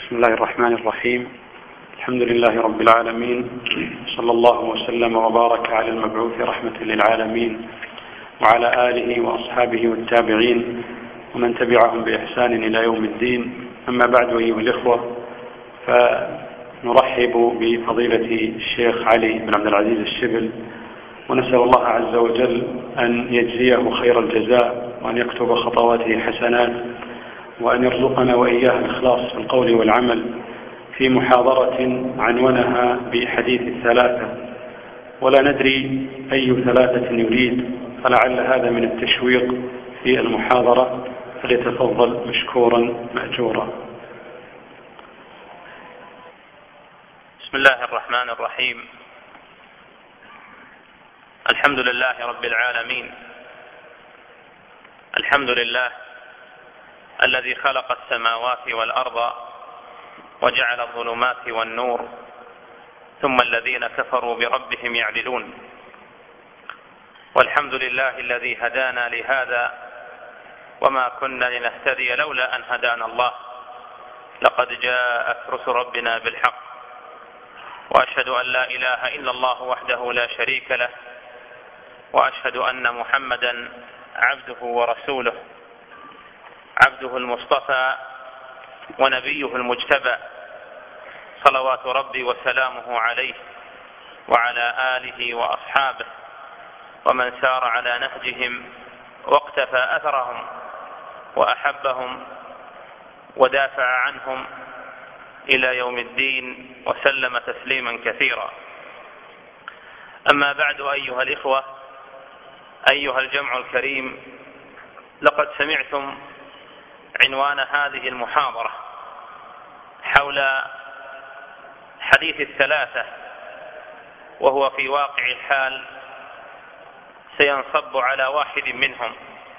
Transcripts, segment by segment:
بسم الله الرحمن الرحيم. الحمد لله رب العالمين، صلى الله وسلم وبارك على المبعوث رحمة للعالمين وعلى آله وأصحابه والتابعين ومن تبعهم بإحسان إلى يوم الدين. أما بعد، أيها الإخوة، فنرحب بفضيلة الشيخ علي بن عبد العزيز الشبل، ونسأل الله عز وجل أن يجزيه خير الجزاء، وأن يكتب خطواته حسنات، وأن يرزقنا وإياه الإخلاص في القول والعمل، في محاضرة عنونها بحديث الثلاثة، ولا ندري أي ثلاثة يريد، فلعل هذا من التشويق في المحاضرة، فليتفضل مشكورا مأجورا. بسم الله الرحمن الرحيم. الحمد لله رب العالمين، الحمد لله الذي خلق السماوات والأرض وجعل الظلمات والنور، ثم الذين كفروا بربهم يعدلون. والحمد لله الذي هدانا لهذا وما كنا لنهتدي لولا أن هدانا الله، لقد جاءت رسل ربنا بالحق، وأشهد أن لا إله إلا الله وحده لا شريك له، وأشهد أن محمدا عبده ورسوله، عبده المصطفى ونبيه المجتبى، صلوات ربي وسلامه عليه وعلى آله وأصحابه ومن سار على نهجهم واقتفى أثرهم وأحبهم ودافع عنهم إلى يوم الدين، وسلم تسليما كثيرا. أما بعد، أيها الإخوة، أيها الجمع الكريم، لقد سمعتم عنوان هذه المحاضرة حول حديث الثلاثة، وهو في واقع الحال سينصب على واحد منهم،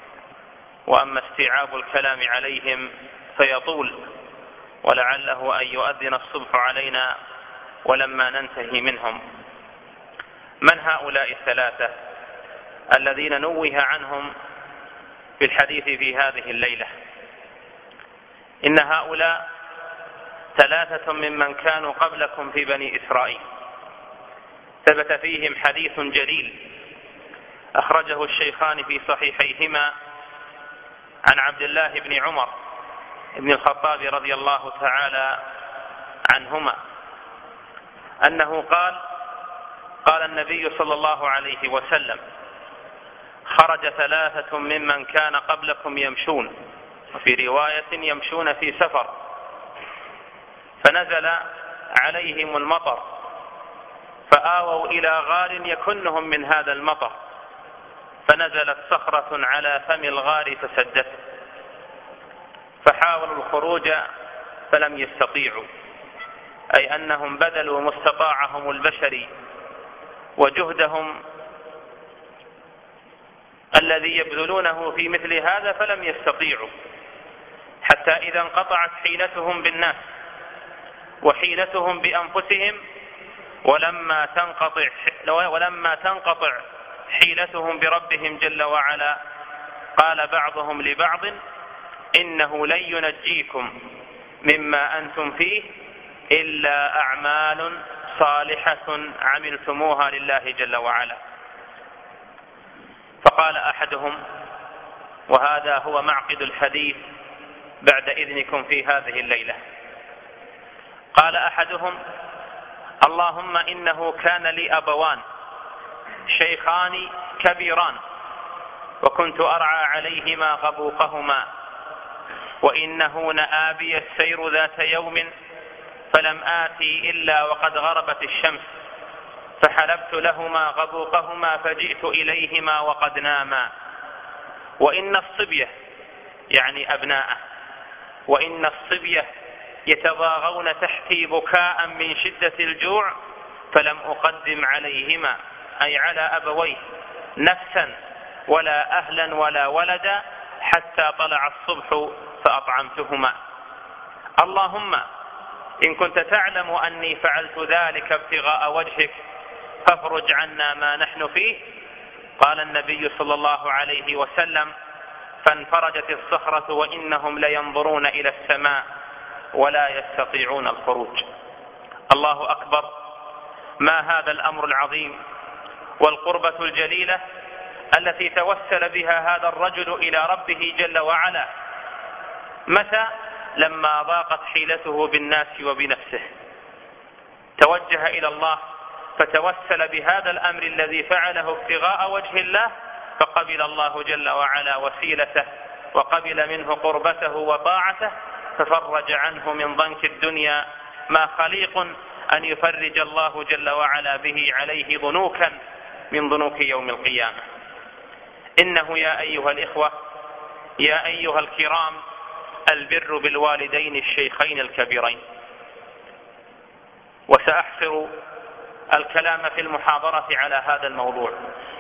وأما استيعاب الكلام عليهم فيطول، ولعله أن يؤذن الصبح علينا ولما ننتهي منهم. من هؤلاء الثلاثة الذين نوه عنهم في الحديث في هذه الليلة؟ إن هؤلاء ثلاثة ممن كانوا قبلكم في بني إسرائيل، ثبت فيهم حديث جليل أخرجه الشيخان في صحيحيهما عن عبد الله بن عمر بن الخطاب رضي الله تعالى عنهما أنه قال النبي صلى الله عليه وسلم: خرج ثلاثة ممن كان قبلكم يمشون، وفي رواية يمشون في سفر، فنزل عليهم المطر، فآووا إلى غار يكنهم من هذا المطر، فنزلت صخرة على فم الغار فسدته، فحاولوا الخروج فلم يستطيعوا، أي أنهم بذلوا مستطاعهم البشري وجهدهم الذي يبذلونه في مثل هذا فلم يستطيعوا، حتى إذا انقطعت حيلتهم بالناس وحيلتهم بأنفسهم، ولما تنقطع حيلتهم بربهم جل وعلا، قال بعضهم لبعض: إنه لن ينجيكم مما أنتم فيه إلا أعمال صالحة عملتموها لله جل وعلا. فقال أحدهم، وهذا هو معقد الحديث بعد إذنكم في هذه الليلة، قال أحدهم: اللهم إنه كان لي أبوان شيخان كبيران، وكنت أرعى عليهما غبوقهما، وإنه نآبي السير ذات يوم، فلم آتي إلا وقد غربت الشمس، فحلبت لهما غبوقهما فجئت إليهما وقد ناما، وإن الصبية، يعني أبناءه، وإن الصبية يتضاغون تحتي بكاء من شدة الجوع، فلم أقدم عليهما، أي على أبويه، نفسا ولا أهلا ولا ولدا، حتى طلع الصبح فأطعمتهما. اللهم إن كنت تعلم أني فعلت ذلك ابتغاء وجهك فافرج عنا ما نحن فيه. قال النبي صلى الله عليه وسلم: فانفرجت الصخرة وإنهم لينظرون إلى السماء ولا يستطيعون الخروج. الله أكبر، ما هذا الأمر العظيم والقربة الجليلة التي توسل بها هذا الرجل إلى ربه جل وعلا. متى؟ لما ضاقت حيلته بالناس وبنفسه توجه إلى الله فتوسل بهذا الأمر الذي فعله ابتغاء وجه الله، فقبل الله جل وعلا وسيلته وقبل منه قربته وطاعته، ففرج عنه من ضنك الدنيا ما خليق أن يفرج الله جل وعلا به عليه ضنوكا من ضنوك يوم القيامة. إنه يا أيها الإخوة يا أيها الكرام البر بالوالدين الشيخين الكبيرين. وسأحصر الكلام في المحاضرة على هذا الموضوع،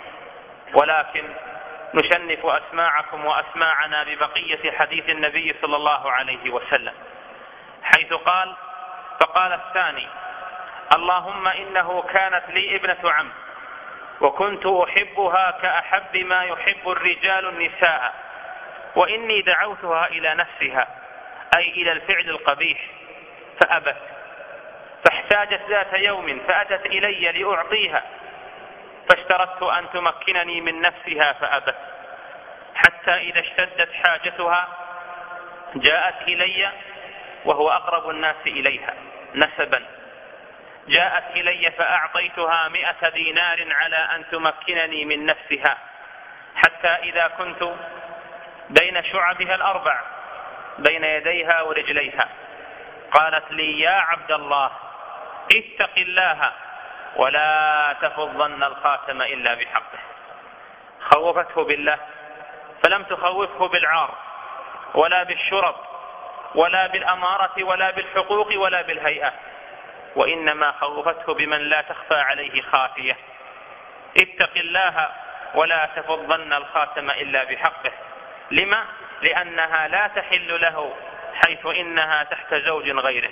ولكن نشنف أسماعكم وأسماعنا ببقية حديث النبي صلى الله عليه وسلم، حيث قال: فقال الثاني: اللهم إنه كانت لي ابنة عم وكنت أحبها كأحب ما يحب الرجال النساء، وإني دعوتها إلى نفسها أي إلى الفعل القبيح فأبت، فاحتاجت ذات يوم فأتت إلي لأعطيها، فاشترطت أن تمكنني من نفسها فأبت، حتى إذا اشتدت حاجتها جاءت إلي، وهو أقرب الناس إليها نسبا، جاءت إلي فأعطيتها 100 دينار على أن تمكنني من نفسها، حتى إذا كنت بين شعبها الأربع بين يديها ورجليها قالت لي: يا عبد الله اتق الله ولا تفضن الخاتم إلا بحقه. خوفته بالله، فلم تخوفه بالعار ولا بالشرط ولا بالأمارة ولا بالحقوق ولا بالهيئة، وإنما خوفته بمن لا تخفى عليه خافية. اتق الله ولا تفضن الخاتم إلا بحقه. لما؟ لأنها لا تحل له، حيث إنها تحت زوج غيره.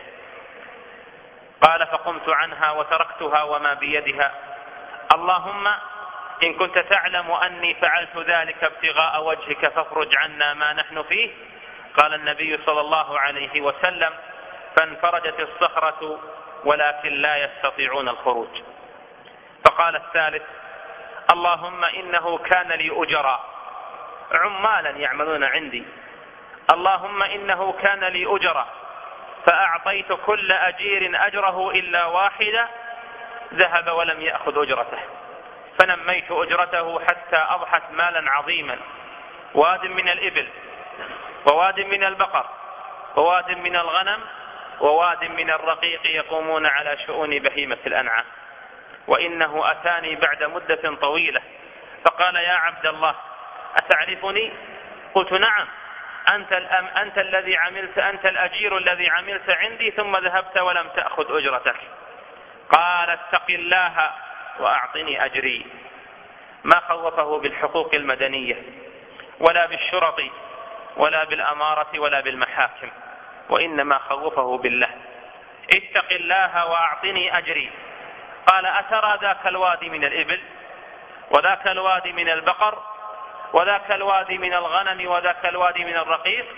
قال: فقمت عنها وتركتها وما بيدها. اللهم إن كنت تعلم أني فعلت ذلك ابتغاء وجهك فافرج عنا ما نحن فيه. قال النبي صلى الله عليه وسلم: فانفرجت الصخرة ولكن لا يستطيعون الخروج. فقال الثالث: اللهم إنه كان لي أجرا، عمالا يعملون عندي، اللهم إنه كان لي أجرا، فأعطيت كل أجير أجره إلا واحدة، ذهب ولم يأخذ أجرته، فنميت أجرته حتى أضحت مالا عظيما، واد من الإبل وواد من البقر وواد من الغنم وواد من الرقيق يقومون على شؤون بهيمة الأنعام. وإنه أتاني بعد مدة طويلة فقال: يا عبد الله أتعرفني؟ قلت: نعم، أنت الذي عملت، أنت الأجير الذي عملت عندي ثم ذهبت ولم تأخذ أجرتك. قال: اتق الله وأعطني أجري. ما خوفه بالحقوق المدنية ولا بالشرط ولا بالأمارة ولا بالمحاكم، وإنما خوفه بالله: اتق الله وأعطني أجري. قال: أترى ذاك الوادي من الإبل وذاك الوادي من البقر وذاك الوادي من الغنم وذاك الوادي من الرقيق؟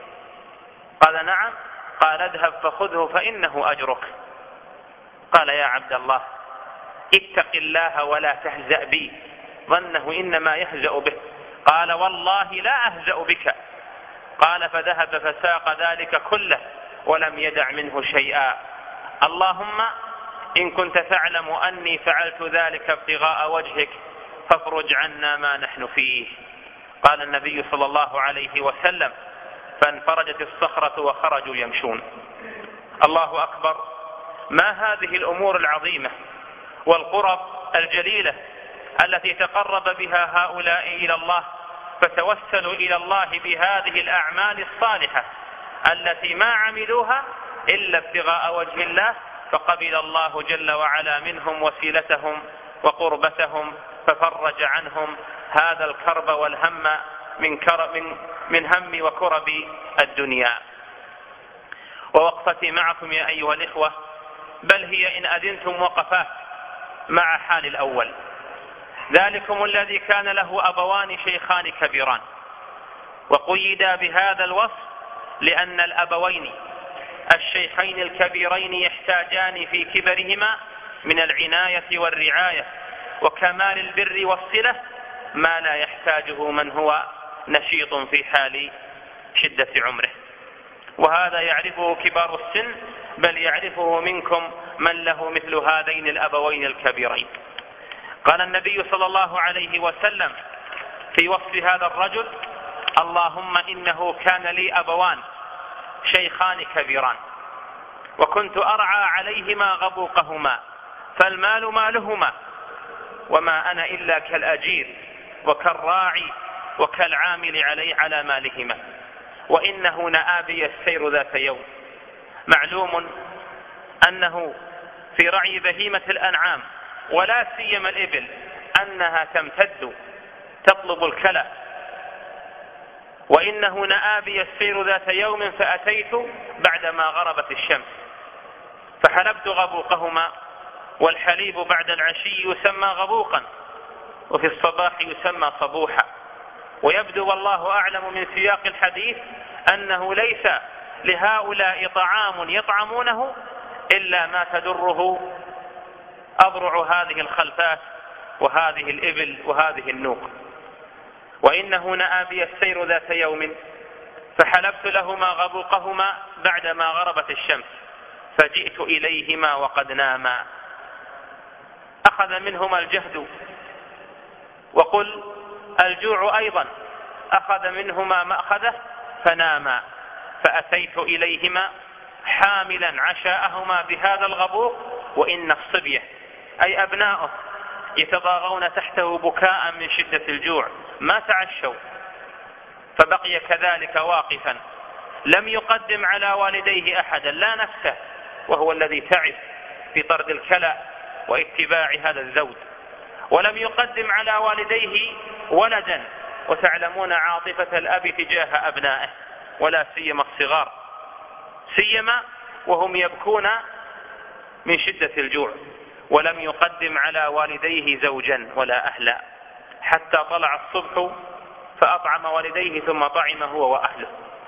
قال: نعم. قال: اذهب فخذه فإنه أجرك. قال: يا عبد الله اتق الله ولا تهزأ بي، ظنه إنما يهزأ به. قال: والله لا أهزأ بك. قال: فذهب فساق ذلك كله ولم يدع منه شيئا. اللهم إن كنت تعلم أني فعلت ذلك ابتغاء وجهك فافرج عنا ما نحن فيه. قال النبي صلى الله عليه وسلم: فانفرجت الصخرة وخرجوا يمشون. الله أكبر، ما هذه الأمور العظيمة والقرب الجليلة التي تقرب بها هؤلاء إلى الله، فتوسلوا إلى الله بهذه الأعمال الصالحة التي ما عملوها إلا ابتغاء وجه الله، فقبل الله جل وعلا منهم وسيلتهم وقربتهم، ففرج عنهم هذا الكرب والهم من هم وكرب الدنيا. ووقفتي معكم يا أيها الإخوة بل هي إن أذنتم وقفات مع حال الأول، ذلكم الذي كان له أبوان شيخان كبيران، وقيدا بهذا الوصف لأن الأبوين الشيخين الكبيرين يحتاجان في كبرهما من العناية والرعاية وكمال البر والصلة ما لا يحتاجه من هو نشيط في حال شدة عمره، وهذا يعرفه كبار السن، بل يعرفه منكم من له مثل هذين الأبوين الكبيرين. قال النبي صلى الله عليه وسلم في وصف هذا الرجل: اللهم إنه كان لي أبوان شيخان كبيران وكنت أرعى عليهما غبوقهما فالمال مالهما وما أنا إلا كالأجير وكالراعي وكالعامل على مالهما وإنه نآبي السير ذات يوم. معلوم أنه في رعي بهيمة الأنعام ولا سيما الإبل أنها تمتد تطلب الكلى، وإنه نآبي السير ذات يوم فأتيت بعدما غربت الشمس فحلبت غبوقهما، والحليب بعد العشي يسمى غبوقا وفي الصباح يسمى صبوحا. ويبدو والله أعلم من سياق الحديث أنه ليس لهؤلاء طعام يطعمونه إلا ما تدره أضرع هذه الخلفات وهذه الإبل وهذه النوق. وإنه نآبي السير ذات يوم فحلبت لهما غبوقهما بعدما غربت الشمس فجئت إليهما وقد ناما. أخذ منهما الجهد، وقل الجوع أيضا أخذ منهما مأخذه فناما، فأتيت إليهما حاملا عشاءهما بهذا الغبوق وإن الصبية أي أبناؤه يتضاغون تحته بكاء من شدة الجوع ما تعشوا، فبقي كذلك واقفا لم يقدم على والديه أحدا لا نفسه، وهو الذي تعب في طرد الكلى واتباع هذا الزوج، ولم يقدم على والديه ولدا، وتعلمون عاطفة الأب تجاه أبنائه ولا سيما الصغار، سيما وهم يبكون من شدة الجوع، ولم يقدم على والديه زوجا ولا أهلا حتى طلع الصبح فأطعم والديه ثم طعم هو وأهله.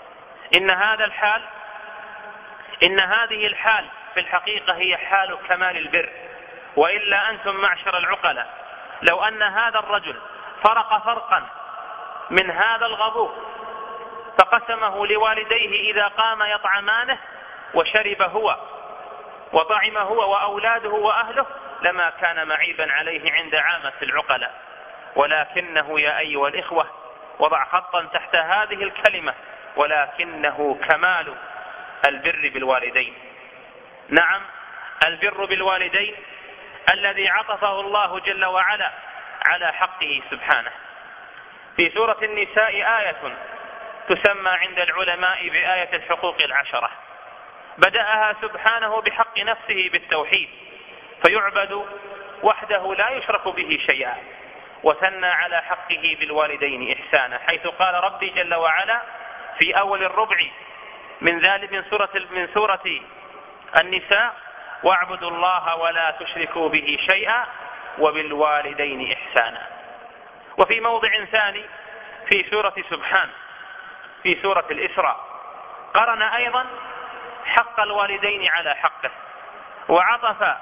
إن هذه الحال في الحقيقة هي حال كمال البر. وإلا أنتم معشر العقلاء لو أن هذا الرجل فرقا من هذا الغبوق فقسمه لوالديه إذا قام يطعمانه وشرب هو وطعم هو وأولاده وأهله لما كان معيبا عليه عند عامة العقلاء، ولكنه يا أيها الإخوة وضع خطا تحت هذه الكلمة، ولكنه كمال البر بالوالدين. نعم، البر بالوالدين الذي عطفه الله جل وعلا على حقه سبحانه. في سورة النساء آية تسمى عند العلماء بآية الحقوق العشرة، بدأها سبحانه بحق نفسه بالتوحيد فيعبد وحده لا يشرك به شيئا، وثنى على حقه بالوالدين إحسانا، حيث قال ربي جل وعلا في أول الربع من سورة النساء: واعبدوا الله ولا تشركوا به شيئا وبالوالدين إحسانا. وفي موضع ثاني في سورة سبحان في سورة الإسراء قرن أيضا حق الوالدين على حقه وعطف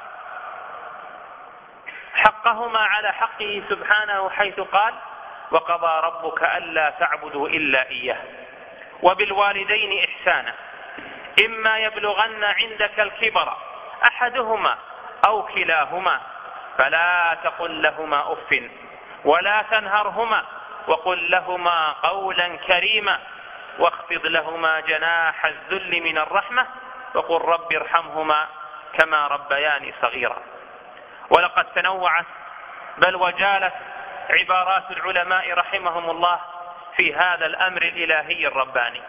حقهما على حقه سبحانه حيث قال: وقضى ربك ألا تعبدوا إلا إياه وبالوالدين إحسانا إما يبلغن عندك الكبر أحدهما أو كلاهما فلا تقل لهما أف ولا تنهرهما وقل لهما قولا كريما واخفض لهما جناح الذل من الرحمة وقل رب ارحمهما كما ربياني صغيرا. ولقد تنوعت بل وجالت عبارات العلماء رحمهم الله في هذا الأمر الإلهي الرباني،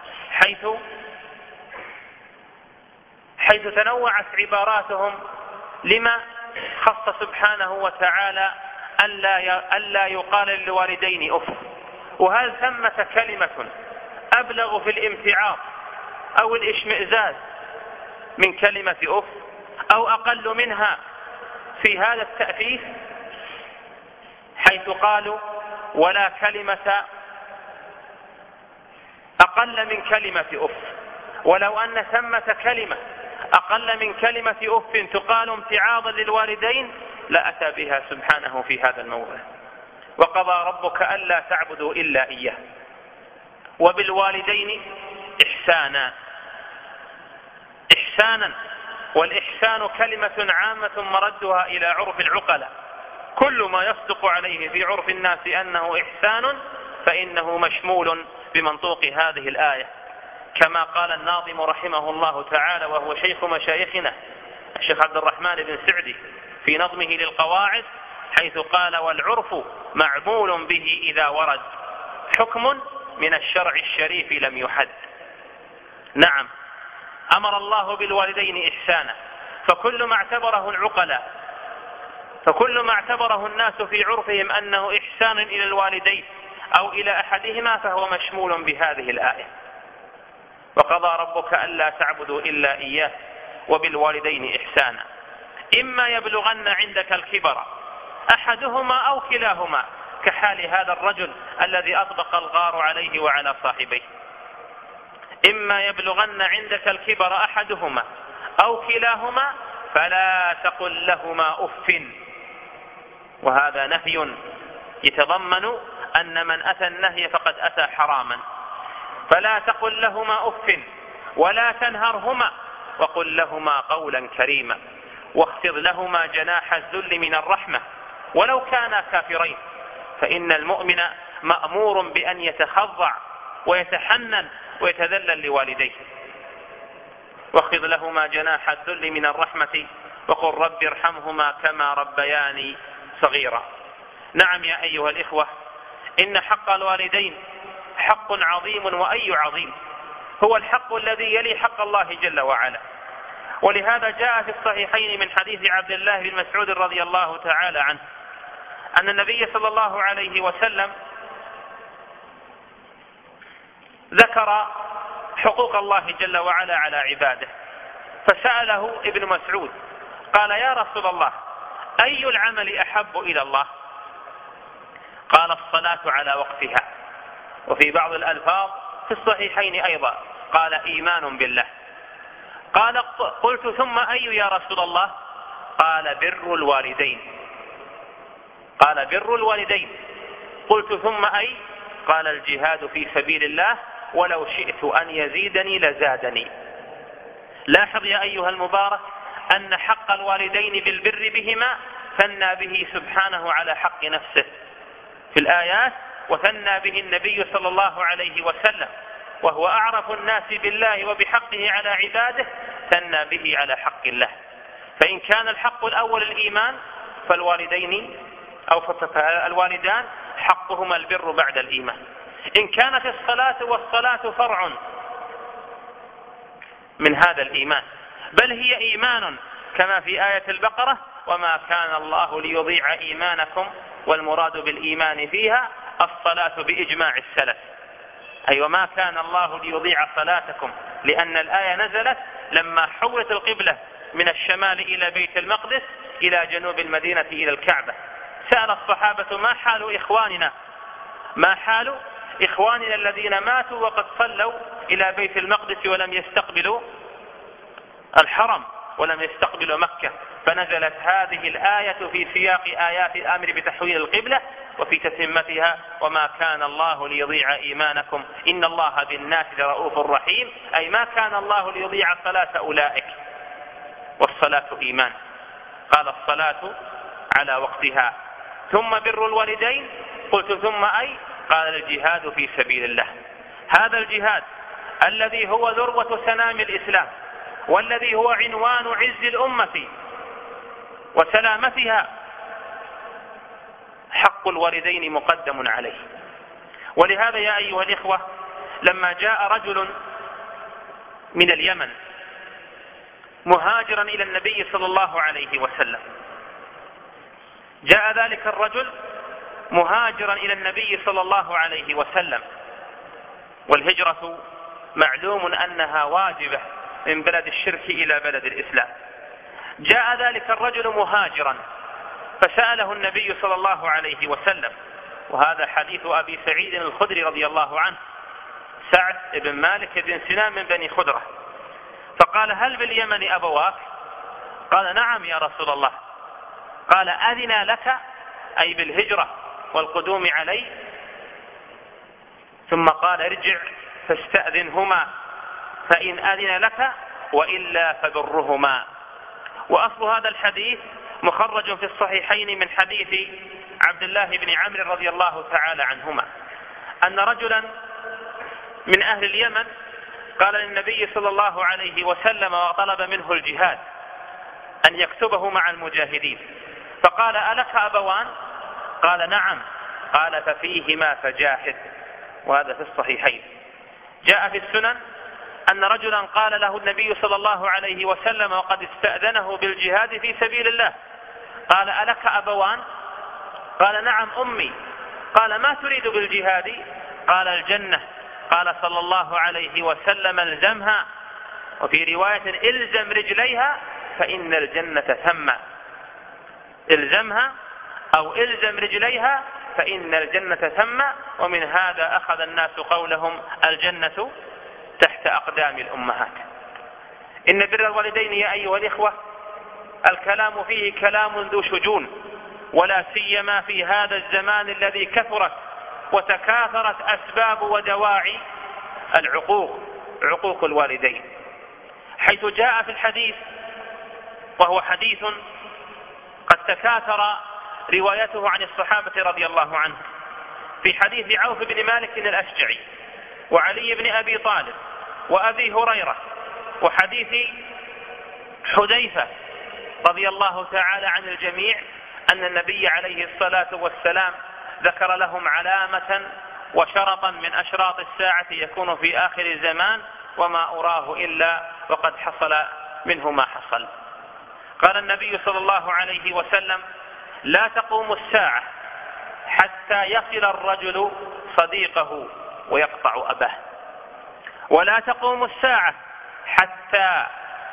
حيث تنوعت عباراتهم لما خص سبحانه وتعالى ألا يقال للوالدين أف. وهل ثمة كلمة أبلغ في الامتعاض أو الاشمئزاز من كلمة أف، أو أقل منها في هذا التأفيف، حيث قالوا: ولا كلمة أقل من كلمة أف ولو أن ثمة كلمة أقل من كلمة أف تقال امتعاضا للوالدين لأتى بها سبحانه في هذا الموضع. وقضى ربك ألا تعبدوا إلا إياه وبالوالدين إحسانا. إحسانا، والإحسان كلمة عامة مردها إلى عرف العقلاء، كل ما يصدق عليه في عرف الناس أنه إحسان فإنه مشمول بمنطوق هذه الآية، كما قال الناظم رحمه الله تعالى وهو شيخ مشايخنا الشيخ عبد الرحمن بن سعدي في نظمه للقواعد، حيث قال: والعرف معمول به إذا ورد حكم من الشرع الشريف لم يحد. نعم، أمر الله بالوالدين إحسانا، فكل ما اعتبره العقلاء، فكل ما اعتبره الناس في عرفهم أنه إحسان إلى الوالدين أو إلى أحدهما فهو مشمول بهذه الآية. وقضى ربك ألا تعبدوا إلا إياه وبالوالدين إحسانا إما يبلغن عندك الكبر أحدهما أو كلاهما، كحال هذا الرجل الذي أطبق الغار عليه وعلى صاحبيه. إما يبلغن عندك الكبر أحدهما أو كلاهما فلا تقل لهما أف. وهذا نهي يتضمن أن من أتى النهي فقد أتى حراما. فلا تقل لهما أف ولا تنهرهما وقل لهما قولا كريما واخفض لهما جناح الذل من الرحمة ولو كانا كافرين، فإن المؤمن مأمور بأن يتخضع ويتحنن ويتذلل لوالديه. واخفض لهما جناح الذل من الرحمة وقل رب ارحمهما كما ربياني صغيرا. نعم يا أيها الإخوة، إن حق الوالدين حق عظيم، وأي عظيم، هو الحق الذي يلي حق الله جل وعلا. ولهذا جاء في الصحيحين من حديث عبد الله بن مسعود رضي الله تعالى عنه أن النبي صلى الله عليه وسلم ذكر حقوق الله جل وعلا على عباده، فسأله ابن مسعود قال: يا رسول الله، أي العمل أحب إلى الله؟ قال: الصلاة على وقتها. وفي بعض الألفاظ في الصحيحين أيضا قال: إيمان بالله. قال: قلت ثم أي يا رسول الله؟ قال: بر الوالدين. قال: بر الوالدين. قلت ثم أي؟ قال: الجهاد في سبيل الله ولو شئت أن يزيدني لزادني. لاحظ يا أيها المبارك أن حق الوالدين بالبر بهما ثنى به سبحانه على حق نفسه في الآيات، وثنى به النبي صلى الله عليه وسلم وهو أعرف الناس بالله وبحقه على عباده، ثنى به على حق الله. فإن كان الحق الأول الإيمان فالوالدين أو الوالدان حقهما البر بعد الإيمان. إن كانت الصلاة والصلاة فرع من هذا الإيمان، بل هي إيمان كما في آية البقرة: وما كان الله ليضيع إيمانكم، والمراد بالإيمان فيها الصلاة بإجماع السلف، أي وما كان الله ليضيع صلاتكم، لأن الآية نزلت لما حولت القبلة من الشمال إلى بيت المقدس إلى جنوب المدينة إلى الكعبة. سأل الصحابة: ما حال إخواننا الذين ماتوا وقد صلوا إلى بيت المقدس ولم يستقبلوا الحرم ولم يستقبلوا مكة؟ فنزلت هذه الآية في سياق آيات الأمر بتحويل القبلة وفي تتمتها: وما كان الله ليضيع إيمانكم إن الله بالناس لرؤوف رحيم، أي ما كان الله ليضيع صلاة أولئك، والصلاة إيمان. قال: الصلاة على وقتها. ثم بر الوالدين. قلت ثم أي؟ قال: الجهاد في سبيل الله. هذا الجهاد الذي هو ذروة سنام الإسلام والذي هو عنوان عز الأمة وسلامتها، حق الوالدين مقدم عليه. ولهذا يا أيها الإخوة، لما جاء رجل من اليمن مهاجرا إلى النبي صلى الله عليه وسلم، جاء ذلك الرجل مهاجرا إلى النبي صلى الله عليه وسلم، والهجرة معلوم أنها واجبة من بلد الشرك إلى بلد الإسلام. جاء ذلك الرجل مهاجرا فسأله النبي صلى الله عليه وسلم، وهذا حديث أبي سعيد الخدري رضي الله عنه، سعد بن مالك بن سنان من بني خدرة، فقال: هل باليمن أبواك؟ قال: نعم يا رسول الله. قال: أذن لك أي بالهجرة والقدوم علي؟ ثم قال: ارجع فاستأذنهما فإن أذن لك وإلا فبرهما. وأصل هذا الحديث مخرج في الصحيحين من حديث عبد الله بن عمرو رضي الله تعالى عنهما أن رجلا من أهل اليمن قال للنبي صلى الله عليه وسلم وطلب منه الجهاد أن يكتبه مع المجاهدين، فقال: ألك أبوان؟ قال: نعم. قال: ففيهما فجاهد. وهذا في الصحيحين. جاء في السنن أن رجلا قال له النبي صلى الله عليه وسلم وقد استأذنه بالجهاد في سبيل الله، قال: ألك أبوان؟ قال: نعم أمي. قال: ما تريد بالجهاد؟ قال: الجنة. قال صلى الله عليه وسلم: الزمها. وفي رواية: الزم رجليها فإن الجنة ثم. الزمها أو الزم رجليها فإن الجنة ثم. ومن هذا أخذ الناس قولهم: الجنة تحت أقدام الأمهات. إن بر الوالدين يا أيها الإخوة الكلام فيه كلام ذو شجون، ولا سيما في هذا الزمان الذي كثرت وتكاثرت أسباب ودواعي العقوق، عقوق الوالدين، حيث جاء في الحديث، وهو حديث قد تكاثر روايته عن الصحابة رضي الله عنهم، في حديث عوف بن مالك الأشجعي وعلي بن أبي طالب وأبي هريرة وحديث حذيفة رضي الله تعالى عن الجميع أن النبي عليه الصلاة والسلام ذكر لهم علامة وشرطا من أشراط الساعة يكون في آخر الزمان وما أراه إلا وقد حصل منه ما حصل. قال النبي صلى الله عليه وسلم: لا تقوم الساعة حتى يصل الرجل صديقه ويقطع أباه، ولا تقوم الساعة حتى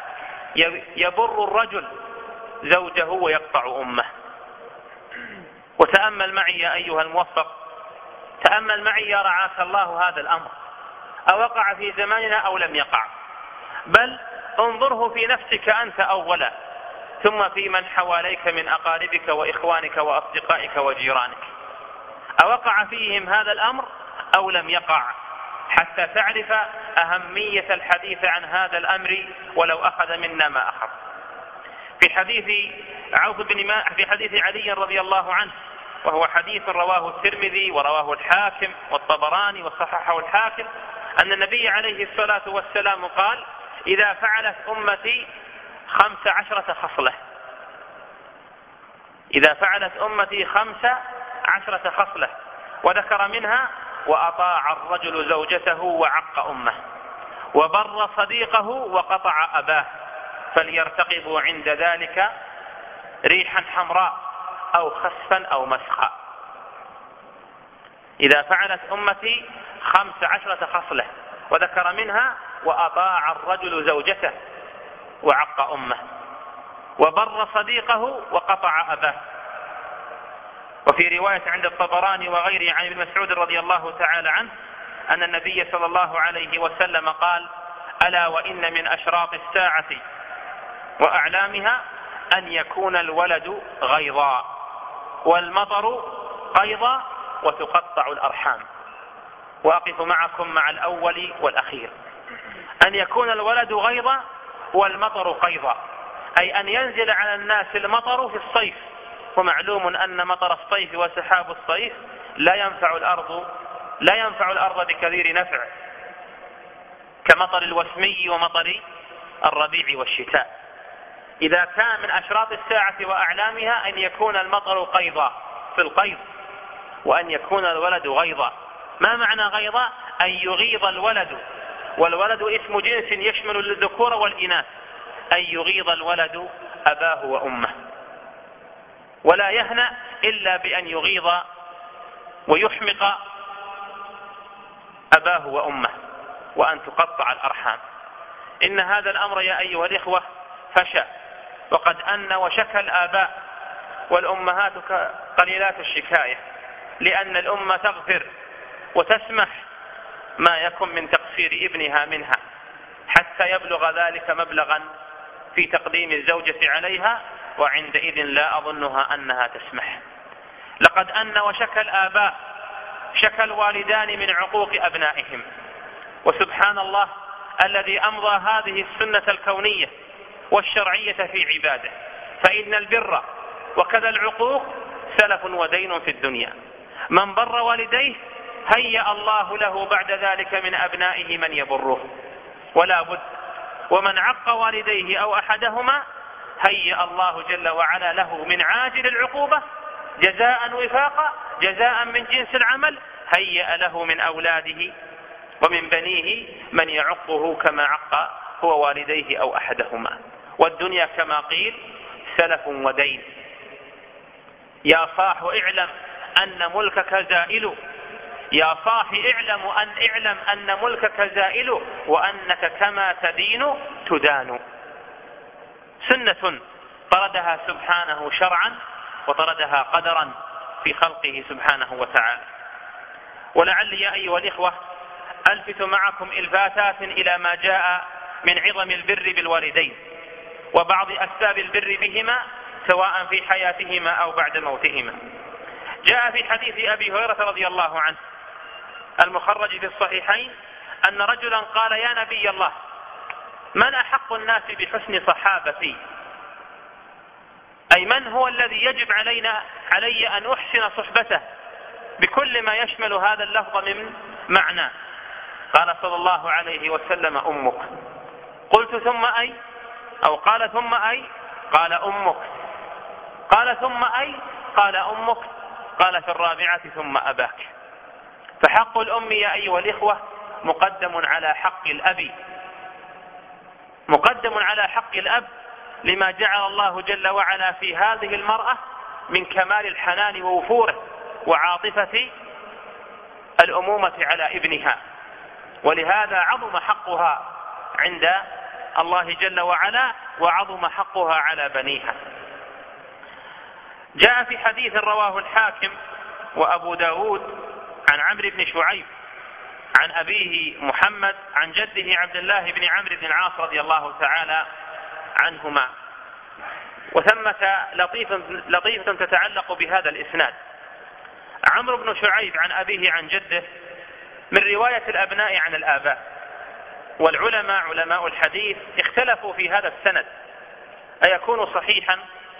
يبر الرجل زوجه ويقطع أمه. وتأمل معي يا أيها الموفق، تأمل معي يا رعاك الله هذا الأمر، أوقع في زماننا أو لم يقع؟ بل انظره في نفسك أنت أولا، ثم في من حواليك من أقاربك وإخوانك وأصدقائك وجيرانك، أوقع فيهم هذا الأمر أو لم يقع؟ حتى تعرف أهمية الحديث عن هذا الأمر ولو أخذ منا ما أخذ. في حديث علي رضي الله عنه، وهو حديث رواه الترمذي ورواه الحاكم والطبراني وصححه الحاكم، أن النبي عليه الصلاة والسلام قال: إذا فعلت أمتي 15 خصلة، إذا فعلت أمتي 15 خصلة، وذكر منها: وأطاع الرجل زوجته وعق أمه، وبر صديقه وقطع أباه، فليرتقبوا عند ذلك ريحا حمراء أو خسفا أو مسخا. إذا فعلت أمتي 15 خصلة، وذكر منها: وأطاع الرجل زوجته وعق أمه، وبر صديقه وقطع أباه. وفي رواية عند الطبراني وغيره عن ابن مسعود رضي الله تعالى عنه أن النبي صلى الله عليه وسلم قال: ألا وإن من أشراط الساعة وأعلامها أن يكون الولد غيظا والمطر قيظا وتقطع الأرحام. وأقف معكم مع الأول والأخير. أن يكون الولد غيظا والمطر قيظا، أي أن ينزل على الناس المطر في الصيف، ومعلوم أن مطر الصيف وسحاب الصيف لا ينفع الأرض بكثير نفع كمطر الوسمي ومطر الربيع والشتاء. إذا كان من أشراط الساعة وأعلامها أن يكون المطر قيظا في القيظ، وأن يكون الولد غيظا. ما معنى غيظا؟ أن يغيظ الولد، والولد اسم جنس يشمل الذكور والإناث، أن يغيظ الولد أباه وأمه، ولا يهنأ إلا بأن يغيظ ويحمق أباه وأمه، وأن تقطع الأرحام. إن هذا الأمر يا أيها الإخوة فشى، وقد أن وشكى الآباء والأمهات قليلات الشكاية، لأن الأمة تغفر وتسمح ما يكن من تقصير ابنها منها حتى يبلغ ذلك مبلغا في تقديم الزوجة عليها، وعندئذ لا أظنها أنها تسمح. لقد أن وشكى الآباء شكى الوالدان من عقوق أبنائهم، وسبحان الله الذي أمضى هذه السنة الكونية والشرعية في عباده، فإن البر وكذا العقوق سلف ودين في الدنيا. من بر والديه هيأ الله له بعد ذلك من أبنائه من يبره ولا بد، ومن عق والديه أو أحدهما هيأ الله جل وعلا له من عاجل العقوبة جزاء وفاقا، جزاء من جنس العمل، هيأ له من أولاده ومن بنيه من يعقه كما عق هو والديه أو أحدهما. والدنيا كما قيل سلف ودين. يا صاح اعلم أن ملكك زائل، يا صاح اعلم أن ملكك زائل، وأنك كما تدين تدان. سنة طردها سبحانه شرعا وطردها قدرا في خلقه سبحانه وتعالى. ولعلي يا أيها الإخوة ألفت معكم إلفاتات إلى ما جاء من عظم البر بالوالدين وبعض أسباب البر بهما سواء في حياتهما أو بعد موتهما. جاء في حديث أبي هريرة رضي الله عنه المخرج في الصحيحين أن رجلا قال: يا نبي الله، من أحق الناس بحسن صحابتي؟ أي من هو الذي يجب علي أن أحسن صحبته بكل ما يشمل هذا اللفظ من معنى؟ قال صلى الله عليه وسلم: أمك. قلت: ثم أي؟ أو قال: ثم أي؟ قال: أمك. قال: ثم أي؟ قال: أمك. قال: في الرابعة: ثم أباك. فحق الأم يا أيها الإخوة مقدم على حق الأب، مقدم على حق الأب لما جعل الله جل وعلا في هذه المرأة من كمال الحنان ووفوره وعاطفة الأمومة على ابنها، ولهذا عظم حقها عند الله جل وعلا وعظم حقها على بنيها. جاء في حديث رواه الحاكم وأبو داود عن عمرو بن شعيب عن أبيه محمد عن جده عبد الله بن عمرو بن العاص رضي الله تعالى عنهما. وثمة لطيفة تتعلق بهذا الإسناد. عمرو بن شعيب عن أبيه عن جده من رواية الأبناء عن الآباء، والعلماء علماء الحديث اختلفوا في هذا السند أيكون صحيحا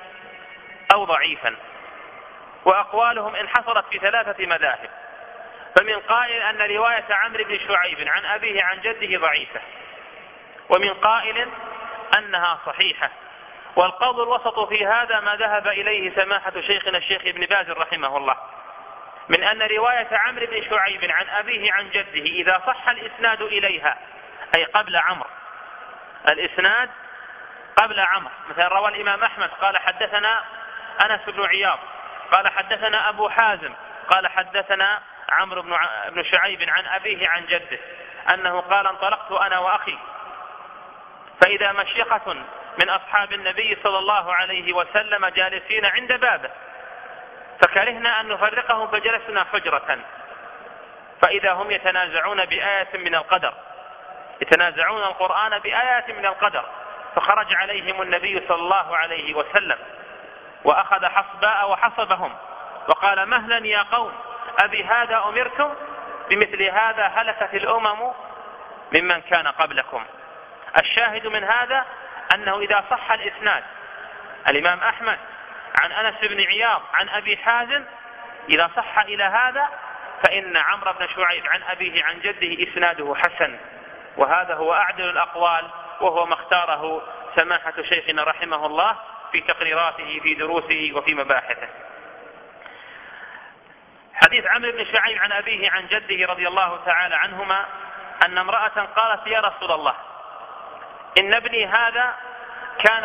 أو ضعيفا، وأقوالهم انحصرت في 3 مذاهب. فمن قائل أن رواية عمرو بن شعيب عن أبيه عن جده ضعيفة، ومن قائل أنها صحيحة. والقول الوسط في هذا ما ذهب إليه سماحة شيخنا الشيخ ابن باز رحمه الله، من أن رواية عمرو بن شعيب عن أبيه عن جده إذا صح الإسناد إليها أي قبل عمرو، الإسناد قبل عمرو، مثلا روى الإمام أحمد قال: حدثنا أنس بن عياض قال: حدثنا أبو حازم قال: حدثنا عمرو بن شعيب عن أبيه عن جده أنه قال: انطلقت أنا وأخي فإذا مشيخة من أصحاب النبي صلى الله عليه وسلم جالسين عند بابه، فكرهنا أن نفرقهم فجلسنا حجرة، فإذا هم يتنازعون بآية من القدر، يتنازعون القرآن بآيات من القدر، فخرج عليهم النبي صلى الله عليه وسلم وأخذ حصباء وحصبهم وقال: مهلا يا قوم، أبي هذا أمرتم؟ بمثل هذا هلكت الأمم ممن كان قبلكم. الشاهد من هذا أنه إذا صح الإسناد الإمام أحمد عن أنس بن عياض عن أبي حازم إذا صح إلى هذا، فإن عمرو بن شعيب عن أبيه عن جده إسناده حسن، وهذا هو أعدل الأقوال، وهو ما اختاره سماحة شيخنا رحمه الله في تقريراته في دروسه وفي مباحثه. حديث عمرو بن شعيب عن أبيه عن جده رضي الله تعالى عنهما أن امرأة قالت: يا رسول الله، إن ابني هذا كان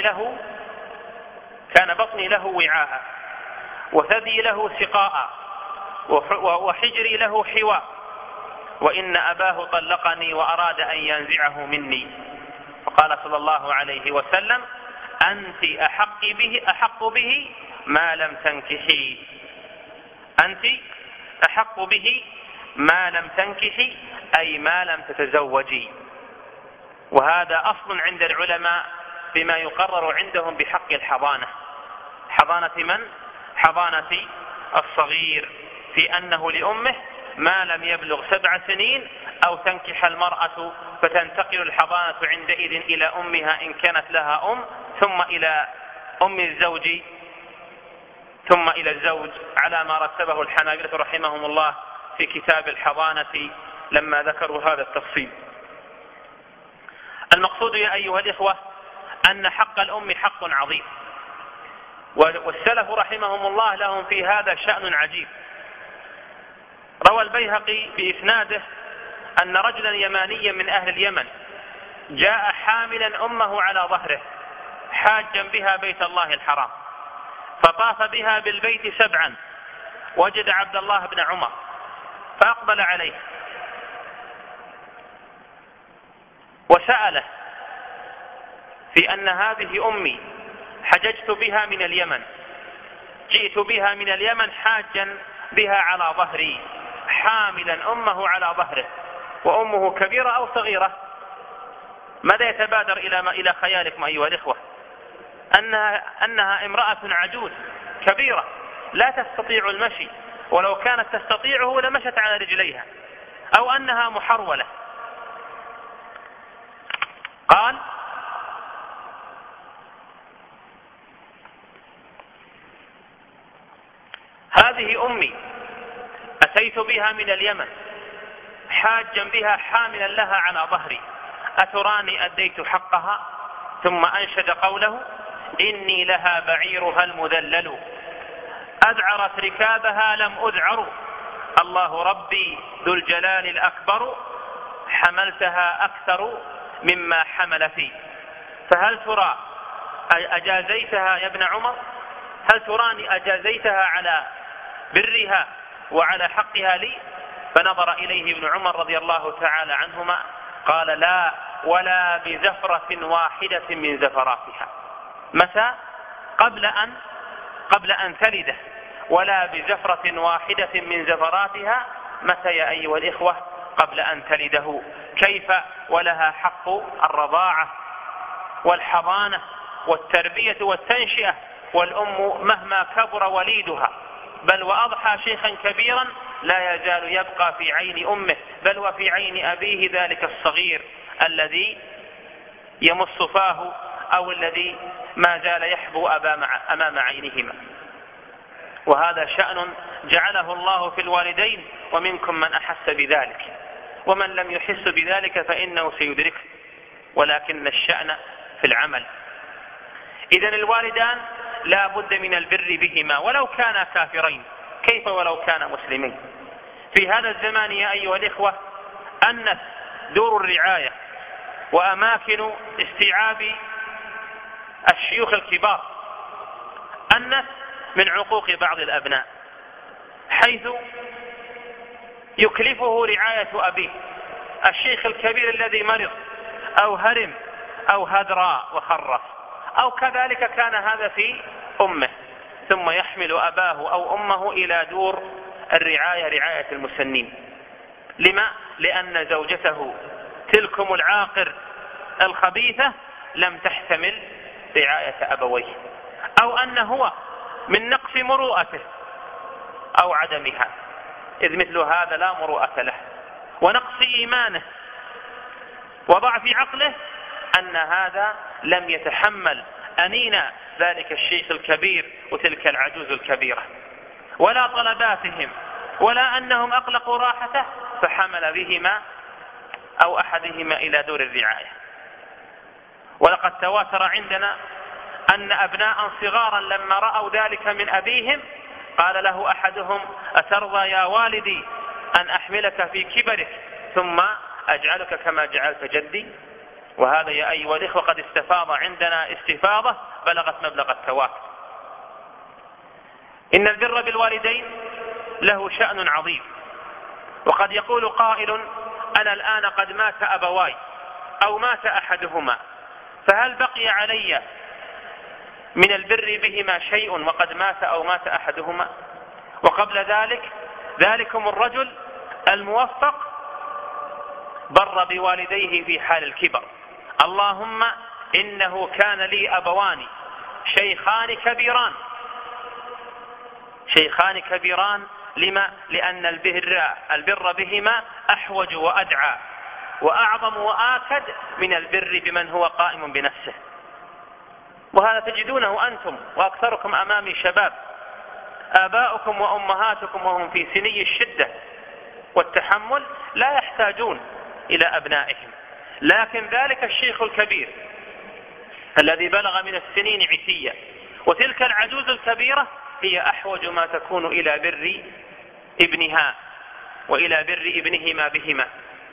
بطني له وعاء، وثدي له سقاء، وحجري له حواء، وإن أباه طلقني وأراد أن ينزعه مني. فقال صلى الله عليه وسلم: أنت أحق به ما لم تنكحي، أنت أحق به ما لم تنكحي، أي ما لم تتزوجي. وهذا أصل عند العلماء بما يقرر عندهم بحق الحضانة. حضانة من؟ حضانة الصغير، في أنه لأمه ما لم يبلغ 7 سنين، أو تنكح المرأة فتنتقل الحضانة عندئذ إلى أمها إن كانت لها أم، ثم إلى أم الزوج، ثم إلى الزوج، على ما رتبه الحنابلة رحمهم الله في كتاب الحضانة لما ذكروا هذا التفصيل. المقصود يا أيها الإخوة أن حق الأم حق عظيم، والسلف رحمهم الله لهم في هذا شأن عجيب. روى البيهقي بإسناده أن رجلا يمانيا من أهل اليمن جاء حاملا أمه على ظهره حاجا بها بيت الله الحرام، فطاف بها بالبيت 7، وجد عبد الله بن عمر فأقبل عليه وسأله في أن هذه أمي حججت بها من اليمن، جئت بها من اليمن حاجا بها على ظهري، حاملا أمه على ظهره، وأمه كبيرة أو صغيرة؟ ماذا يتبادر إلى خيالكم أيها الإخوة؟ أنها امرأة عجوز كبيرة لا تستطيع المشي، ولو كانت تستطيعه لمشت على رجليها، أو أنها محرولة. قال: هذه أمي أتيت بها من اليمن حاجا بها حاملا لها على ظهري، أتراني أديت حقها؟ ثم أنشد قوله: إني لها بعيرها المذلل، أذعرت ركابها لم أذعر، الله ربي ذو الجلال الأكبر، حملتها أكثر مما حمل في، فهل ترى أجازيتها يا ابن عمر؟ هل تراني أجازيتها على برها وعلى حقها لي؟ فنظر إليه ابن عمر رضي الله تعالى عنهما قال: لا، ولا بزفرة واحدة من زفراتها. متى؟ قبل أن تلده. ولا بزفرة واحدة من زفراتها، متى يا أيها الإخوة؟ قبل أن تلده. كيف ولها حق الرضاعة والحضانة والتربية والتنشئة، والأم مهما كبر وليدها بل وأضحى شيخا كبيرا لا يزال يبقى في عين أمه، بل وفي عين أبيه ذلك الصغير الذي يمص فاه أو الذي ما زال يحبو أمام عينهما. وهذا شأن جعله الله في الوالدين، ومنكم من أحس بذلك، ومن لم يحس بذلك فإنه سيدركه، ولكن الشأن في العمل. إذن الوالدان لا بد من البر بهما ولو كانا كافرين، كيف ولو كانا مسلمين؟ في هذا الزمان يا أيها الإخوة أنت دور الرعاية وأماكن استيعاب الشيوخ الكبار أنت من عقوق بعض الأبناء، حيث يكلفه رعاية أبيه، الشيخ الكبير الذي مرض أو هرم أو هدرا وخرف، أو كذلك كان هذا في أمه، ثم يحمل أباه أو أمه إلى دور الرعاية، رعاية المسنين. لما؟ لأن زوجته تلكم العاقر الخبيثة لم تحتمل رعاية أبويه، أو أن هو من نقص مروءته أو عدمها، إذ مثل هذا لا مروءة له، ونقص إيمانه وضعف عقله، أن هذا لم يتحمل أنين ذلك الشيخ الكبير وتلك العجوز الكبيرة، ولا طلباتهم، ولا أنهم أقلقوا راحته، فحمل بهما أو أحدهما إلى دور الرعاية. ولقد تواتر عندنا أن أبناء صغارا لما رأوا ذلك من أبيهم قال له أحدهم: أترضى يا والدي أن أحملك في كبرك ثم أجعلك كما جعلت جدي؟ وهذا يا أيها الإخوة قد استفاض عندنا استفاضة بلغت مبلغ التواتر. إن البر بالوالدين له شأن عظيم، وقد يقول قائل: أنا الآن قد مات أبواي أو مات أحدهما، فهل بقي علي من البر بهما شيء وقد مات أو مات أحدهما؟ وقبل ذلك ذلكم الرجل الموفق بر بوالديه في حال الكبر. اللهم إنه كان لي أبوان شيخان كبيران. لما؟ لأن البر بهما أحوج وأدعى وأعظم وآكد من البر بمن هو قائم بنفسه. وهذا تجدونه أنتم وأكثركم أمامي شباب، آباؤكم وأمهاتكم وهم في سني الشدة والتحمل لا يحتاجون إلى أبنائهم، لكن ذلك الشيخ الكبير الذي بلغ من السنين عتية وتلك العجوز الكبيرة هي أحوج ما تكون إلى بر ابنها وإلى بر ابنهما بهما.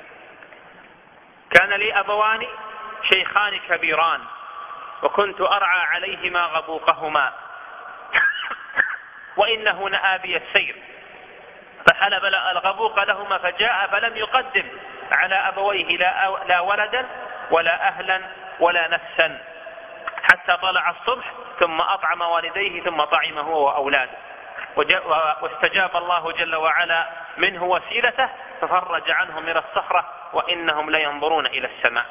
كان لي أبوان شيخان كبيران وكنت أرعى عليهما غبوقهما وإنه نأى بي السير فحلب الغبوق لهما فجاء فلم يقدم على أبويه لا ولدا ولا أهلا ولا نفسا حتى طلع الصبح ثم أطعم والديه ثم طعم هو وأولاده. واستجاب الله جل وعلا منه وسيلته ففرج عنهم من الصخرة وإنهم لينظرون إلى السماء.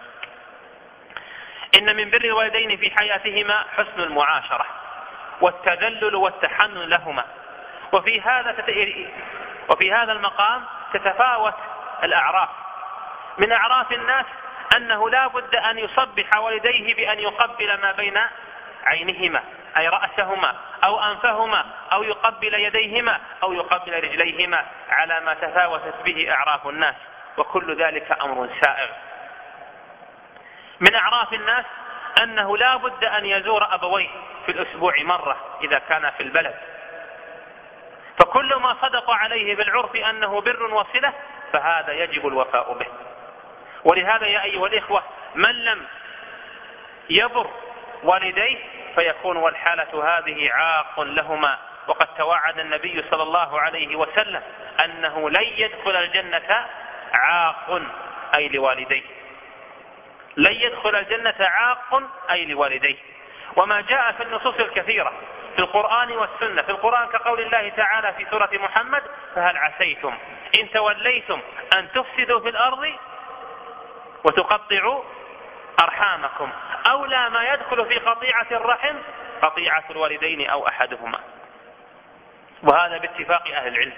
إن من بر الوالدين في حياتهما حسن المعاشرة والتذلل والتحنن لهما. وفي هذا المقام تتفاوت الأعراف. من أعراف الناس أنه لا بد أن يصبح والديه بأن يقبل ما بين عينهما أي رأسهما أو أنفهما أو يقبل يديهما أو يقبل رجليهما على ما تفاوتت به أعراف الناس، وكل ذلك أمر سائغ. من أعراف الناس أنه لا بد أن يزور أبويه في الأسبوع مرة إذا كان في البلد، فكل ما صدق عليه بالعرف أنه بر وصلة فهذا يجب الوفاء به. ولهذا يا أيها الإخوة من لم يبر والديه فيكون والحالة هذه عاق لهما. وقد توعد النبي صلى الله عليه وسلم أنه لن يدخل الجنة عاق أي لوالديه، لن يدخل الجنة عاق أي لوالديه. وما جاء في النصوص الكثيرة في القرآن والسنة، في القرآن كقول الله تعالى في سورة محمد فهل عسيتم إن توليتم أن تفسدوا في الأرض وتقطعوا أرحامكم. أولى ما يدخل في قطيعة الرحم قطيعة الوالدين أو أحدهما. وهذا باتفاق أهل العلم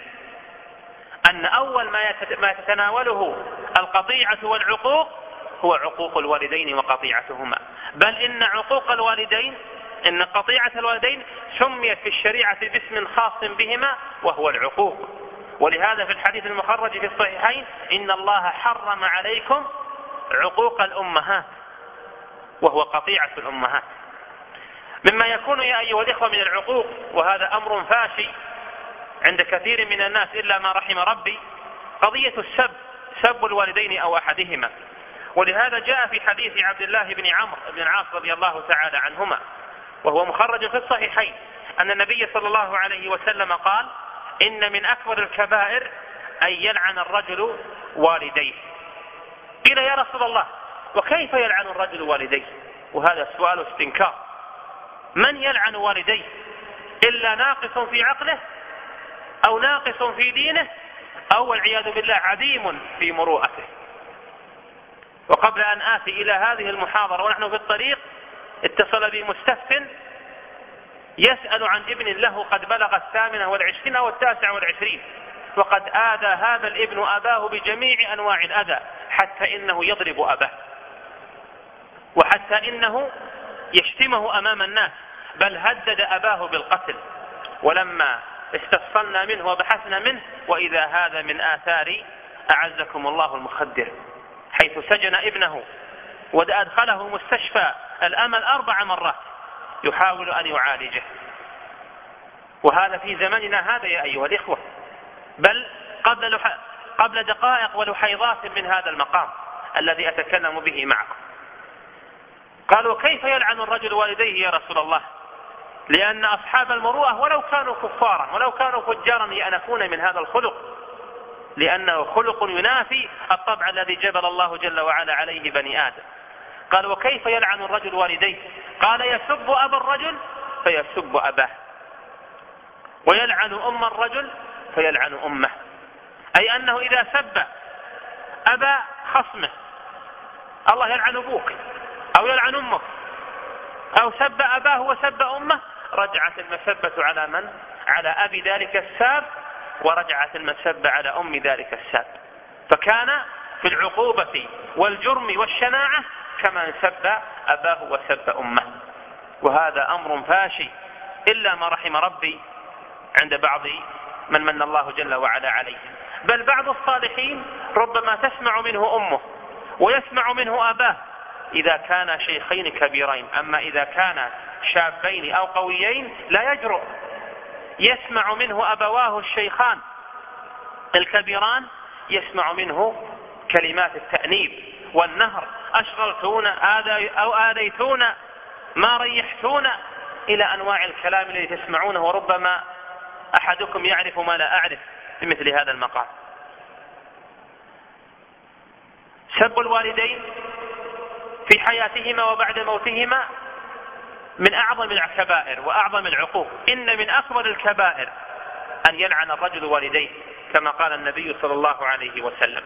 أن أول ما تتناوله القطيعة والعقوق هو عقوق الوالدين وقطيعتهما. بل إن عقوق الوالدين إن قطيعة الوالدين سميت في الشريعة باسم خاص بهما وهو العقوق. ولهذا في الحديث المخرج في الصحيحين إن الله حرم عليكم عقوق الأمهات وهو قطيعة الأمهات. مما يكون يا أيها الإخوة من العقوق، وهذا أمر فاشي عند كثير من الناس إلا ما رحم ربي، قضية سب الوالدين أو أحدهما. ولهذا جاء في حديث عبد الله بن عمرو بن العاص رضي الله تعالى عنهما وهو مخرج في الصحيحين أن النبي صلى الله عليه وسلم قال إن من أكبر الكبائر أن يلعن الرجل والديه. قيل يا رسول الله وكيف يلعن الرجل والديه؟ وهذا سؤال استنكار. من يلعن والديه إلا ناقص في عقله أو ناقص في دينه أو والعياذ بالله عديم في مروءته. وقبل أن آتي إلى هذه المحاضرة ونحن في الطريق اتصل بي مستفت يسأل عن ابن له قد بلغ 28 أو 29 وقد آذى هذا الابن أباه بجميع أنواع الأذى حتى إنه يضرب أباه وحتى إنه يشتمه أمام الناس بل هدد أباه بالقتل. ولما استفصلنا منه وبحثنا منه وإذا هذا من آثار أعزكم الله المخدر، حيث سجن ابنه وأدخله مستشفى الأمل 4 مرات يحاول أن يعالجه. وهذا في زمننا هذا يا أيها الإخوة، بل قبل دقائق ولحيضات من هذا المقام الذي أتكلم به معكم. قالوا كيف يلعن الرجل والديه يا رسول الله؟ لأن أصحاب المروءة ولو كانوا كفارا ولو كانوا فجارا يأنفون من هذا الخلق، لأنه خلق ينافي الطبع الذي جبل الله جل وعلا عليه بني آدم. قال وكيف يلعن الرجل والديه؟ قال يسب أبا الرجل فيسب أباه ويلعن أم الرجل فيلعن أمه. أي أنه إذا سب أبا خصمه، الله يلعن أبوك أو يلعن أمك، أو سب أباه وسب أمه، رجعت المسبة على من؟ على أبي ذلك الساب، ورجعت المسبة على أم ذلك الساب، فكان في العقوبة والجرم والشناعة كمن سب أباه وسب أمه. وهذا أمر فاشي إلا ما رحم ربي عند بعض من الله جل وعلا عليه. بل بعض الصالحين ربما تسمع منه أمه ويسمع منه أباه إذا كان شيخين كبيرين، أما إذا كان شابين أو قويين لا يجرؤ. يسمع منه أبواه الشيخان الكبيران، يسمع منه كلمات التأنيب والنهر: أشغلتون أو آذيتون، ما ريحتون، إلى أنواع الكلام الذي تسمعونه، وربما أحدكم يعرف ما لا أعرف بمثل هذا المقام. سب الوالدين في حياتهما وبعد موتهما من أعظم الكبائر وأعظم العقوق. إن من أكبر الكبائر أن يلعن الرجل والديه، كما قال النبي صلى الله عليه وسلم.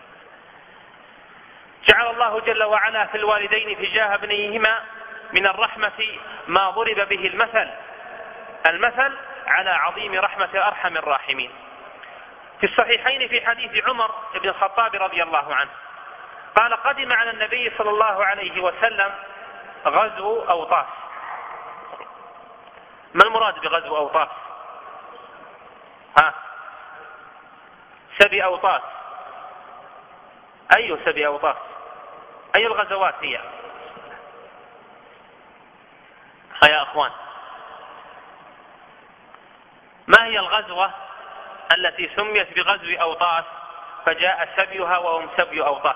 جعل الله جل وعلا في الوالدين تجاه ابنيهما من الرحمة ما ضرب به المثل على عظيم رحمة أرحم الراحمين. في الصحيحين في حديث عمر بن الخطاب رضي الله عنه قال: قدم على النبي صلى الله عليه وسلم غزو أوطاس. ما المراد بغزو أوطاس؟ سبي أوطاس. أي سبي أوطاس؟ أي الغزوات هي يا أخوان؟ ما هي الغزوة التي سميت بغزو أوطاس فجاء سبيها وهم سبي أوطاس؟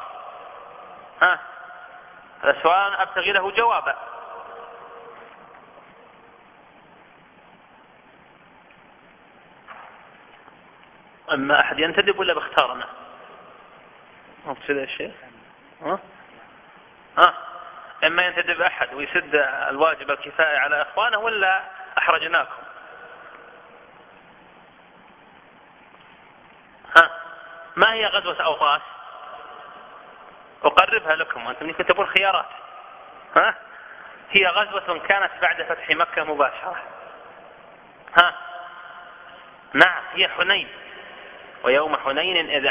هذا سؤال أبتغي له جوابا. أما أحد ينتدب ولا باختارنا؟ أقصد الشيء إما ينتدب أحد ويسد الواجب الكفاية على إخوانه، ولا أحرجناكم؟ ما هي غزوة أوطاس؟ أقربها لكم وأنتم يمكن تقول خيارات. هي غزوة كانت بعد فتح مكة مباشرة. نعم، هي حنين. ويوم حنين إذا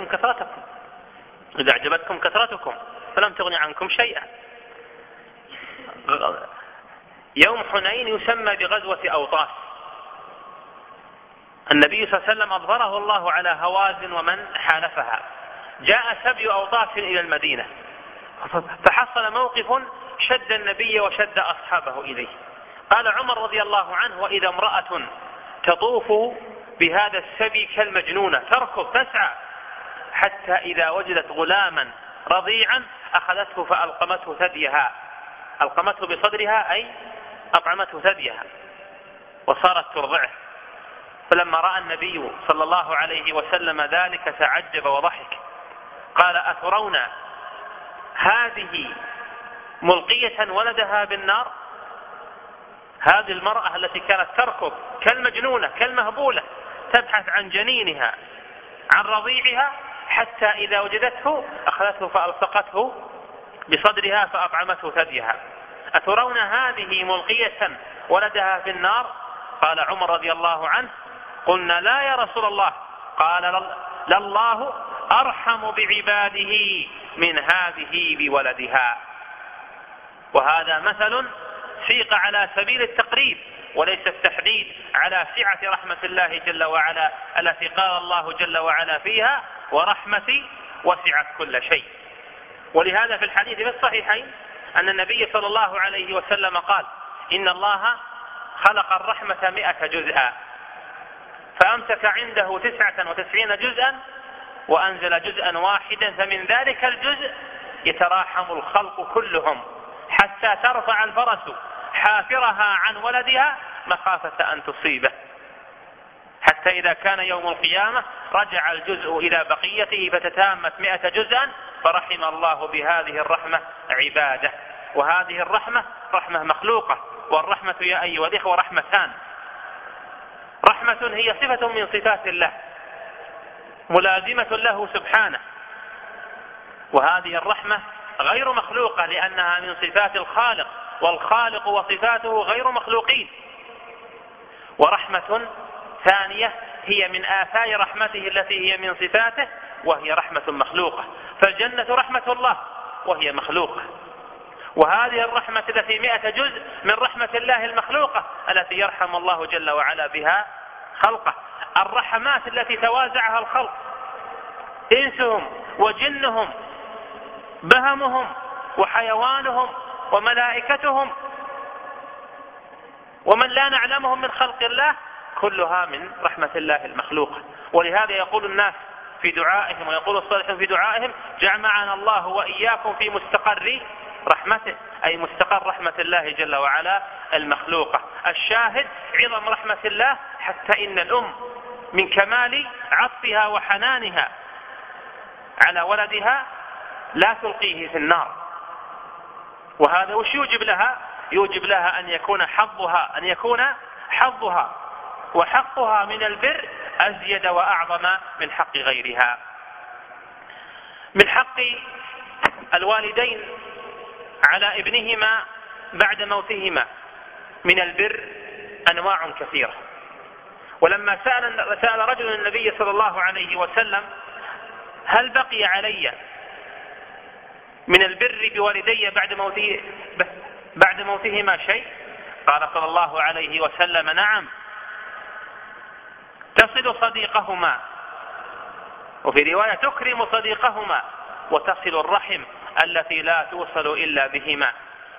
أعجبتكم كثرتكم فلم تغن عنكم شيئا. يوم حنين يسمى بغزوة أوطاس. النبي صلى الله عليه وسلم أظهره الله على هوازن ومن حالفها. جاء سبي أوطاس إلى المدينة، فحصل موقف شد النبي وشد أصحابه إليه. قال عمر رضي الله عنه: وإذا امرأة تطوف بهذا السبي كالمجنونة، تركض تسعى، حتى إذا وجدت غلاما رضيعا أخذته فألقمته ثديها، ألقمته بصدرها أي أطعمته ثديها، وصارت ترضعه. فلما رأى النبي صلى الله عليه وسلم ذلك تعجب وضحك، قال: أترون هذه ملقية ولدها بالنار؟ هذه المرأة التي كانت تركض كالمجنونة كالمهبولة تبحث عن جنينها عن رضيعها، حتى إذا وجدته أخذته فألصقته بصدرها فأطعمته ثديها. أترون هذه ملقية ولدها في النار؟ قال عمر رضي الله عنه: قلنا لا يا رسول الله. قال: لله أرحم بعباده من هذه بولدها. وهذا مثل سيق على سبيل التقريب وليس التحديد على سعة رحمة الله جل وعلا التي قال الله جل وعلا فيها: ورحمتي وسعت كل شيء. ولهذا في الحديث في الصحيحين أن النبي صلى الله عليه وسلم قال: إن الله خلق الرحمة 100 جزءا، فأمسك عنده 99 جزءا وأنزل جزءا واحدا، فمن ذلك الجزء يتراحم الخلق كلهم حتى ترفع الفرس حافرها عن ولدها مخافة أن تصيبه، حتى إذا كان يوم القيامة رجع الجزء إلى بقيته فتتامت 100 جزءا، فرحم الله بهذه الرحمة عباده. وهذه الرحمة رحمة مخلوقة، والرحمة يا أيها الإخوة رحمتان: رحمة هي صفة من صفات الله ملازمة له سبحانه، وهذه الرحمة غير مخلوقة لأنها من صفات الخالق، والخالق وصفاته غير مخلوقين. ورحمة ثانية هي من آثار رحمته التي هي من صفاته، وهي رحمة مخلوقة. فالجنة رحمة الله وهي مخلوقة، وهذه الرحمة التي 100 جزء من رحمة الله المخلوقة التي يرحم الله جل وعلا بها خلقه. الرحمات التي توازعها الخلق، إنسهم وجنهم، بهمهم وحيوانهم وملائكتهم ومن لا نعلمهم من خلق الله، كلها من رحمة الله المخلوقة. ولهذا يقول الناس في دعائهم، ويقول الصالحون في دعائهم: جمعنا الله وإياكم في مستقر رحمته، أي مستقر رحمة الله جل وعلا المخلوقة. الشاهد عظم رحمة الله، حتى إن الأم من كمال عطفها وحنانها على ولدها لا تلقيه في النار. وهذا وش يوجب لها؟ يوجب لها أن يكون حظها وحقها من البر أزيد وأعظم من حق غيرها. من حق الوالدين على ابنهما بعد موتهما من البر أنواع كثيرة. ولما سأل رجل النبي صلى الله عليه وسلم: هل بقي علي من البر بوالدي بعد موتهما شيء؟ قال صلى الله عليه وسلم: نعم، تصل صديقهما، وفي رواية تكرم صديقهما، وتصل الرحم التي لا توصل إلا بهما.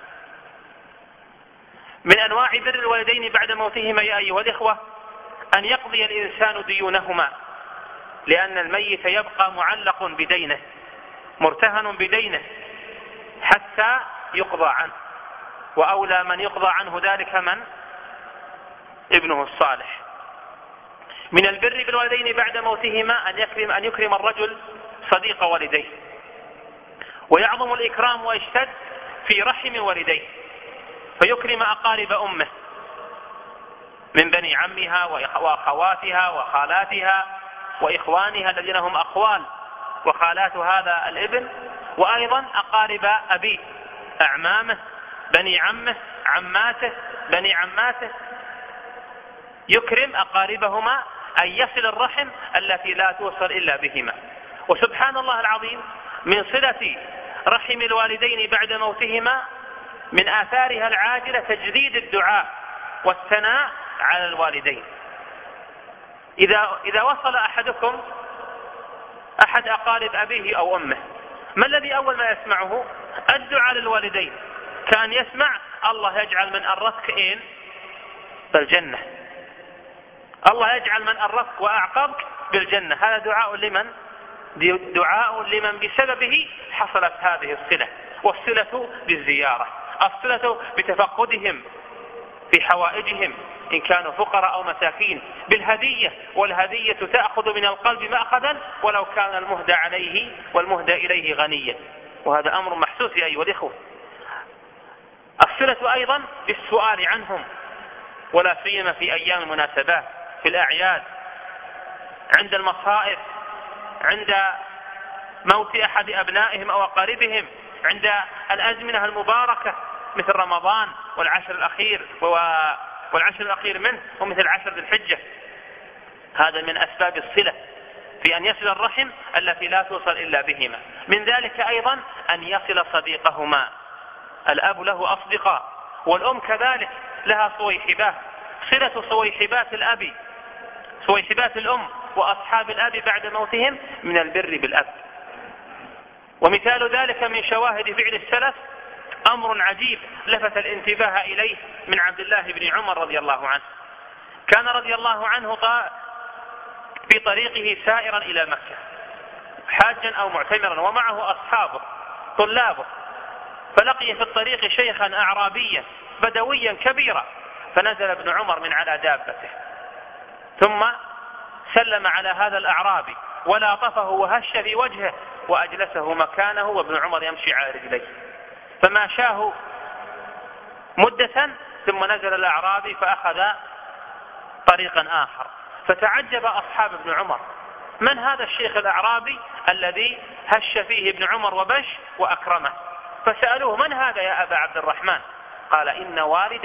من أنواع بر الوالدين بعد موتهما يا أيها الإخوة أن يقضي الإنسان ديونهما، لأن الميت يبقى معلق بدينه، مرتهن بدينه حتى يقضى عنه، وأولى من يقضى عنه ذلك من؟ ابنه الصالح. من البر بالوالدين بعد موتهما أن يكرم الرجل صديق والديه، ويعظم الإكرام ويشتد في رحم والديه، فيكرم أقارب أمه من بني عمها وأخواتها وخالاتها وإخوانها الذين هم أخوال وخالات هذا الابن، وأيضا أقارب أبيه، أعمامه، بني عمه، عماته، بني عماته، يكرم أقاربهما، أن يصل الرحم التي لا توصل إلا بهما. وسبحان الله العظيم، من صلة رحم الوالدين بعد موتهما من آثارها العاجلة تجديد الدعاء والثناء على الوالدين. إذا وصل أحدكم أحد أقارب أبيه أو أمه، ما الذي أول ما يسمعه؟ الدعاء للوالدين. كان يسمع: الله يجعل من أرثك إين؟ بالجنة. الله يجعل من أرثك وأعقبك بالجنة. هذا دعاء لمن؟ دعاء لمن بسببه حصلت هذه الصلة. والصلة بالزيارة، الصلة بتفقدهم في حوائجهم إن كانوا فقراء أو مساكين، بالهدية، والهدية تأخذ من القلب مأخذا ولو كان المهدى عليه والمهدى إليه غنيا، وهذا أمر محسوس يا أيها الإخوة. الصلة أيضا بالسؤال عنهم، ولا سيما في أيام المناسبات، في الأعياد، عند المصائب، عند موت أحد أبنائهم أو أقاربهم، عند الأزمنة المباركة مثل رمضان والعشر الأخير منه، ومثل 10 ذي الحجة. هذا من أسباب الصلة في أن يصل الرحم التي لا توصل إلا بهما. من ذلك أيضا أن يصل صديقهما. الأب له أصدقاء، والأم كذلك لها صويحبات. صلة صويحبات الأب، صويحبات الأم وأصحاب الأب بعد موتهم من البر بالأب. ومثال ذلك من شواهد فعل السلف أمر عجيب لفت الانتباه إليه من عبد الله بن عمر رضي الله عنه. كان رضي الله عنه في طريقه سائرا إلى مكة حاجا أو معتمرا، ومعه أصحابه طلابه، فلقي في الطريق شيخا أعرابيا بدويا كبيرا، فنزل ابن عمر من على دابته ثم سلم على هذا الأعرابي ولاطفه وهش في وجهه وأجلسه مكانه، وابن عمر يمشي على رجليه. فماشاه مدة ثم نزل الأعرابي فأخذ طريقا آخر، فتعجب أصحاب ابن عمر من هذا الشيخ الأعرابي الذي هش فيه ابن عمر وبش وأكرمه؟ فسألوه: من هذا يا أبا عبد الرحمن؟ قال: إن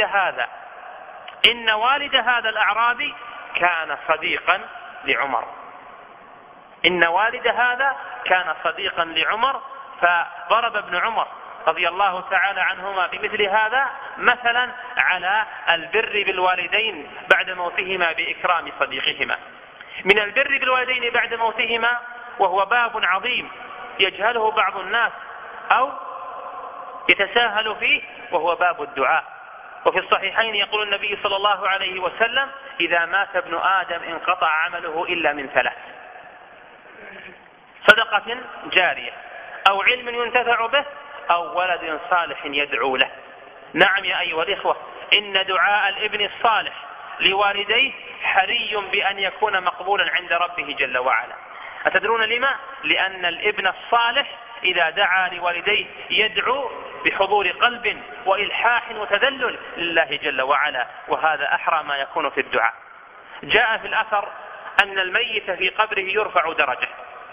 والد هذا الأعرابي كان صديقا لعمر. إن والد هذا كان صديقا لعمر. فضرب ابن عمر رضي الله تعالى عنهما بمثل هذا مثلا على البر بالوالدين بعد موتهما بإكرام صديقهما. من البر بالوالدين بعد موتهما، وهو باب عظيم يجهله بعض الناس أو يتساهل فيه، وهو باب الدعاء. وفي الصحيحين يقول النبي صلى الله عليه وسلم: إذا مات ابن آدم انقطع عمله إلا من 3: صدقة جارية، أو علم ينتفع به، أو ولد صالح يدعو له. نعم يا أيها الإخوة، إن دعاء الابن الصالح لوالديه حري بأن يكون مقبولا عند ربه جل وعلا. أتدرون لما؟ لأن الابن الصالح إذا دعا لوالديه يدعو بحضور قلب وإلحاح وتذلل لله جل وعلا، وهذا أحرى ما يكون في الدعاء. جاء في الأثر أن الميت في قبره يرفع درجة،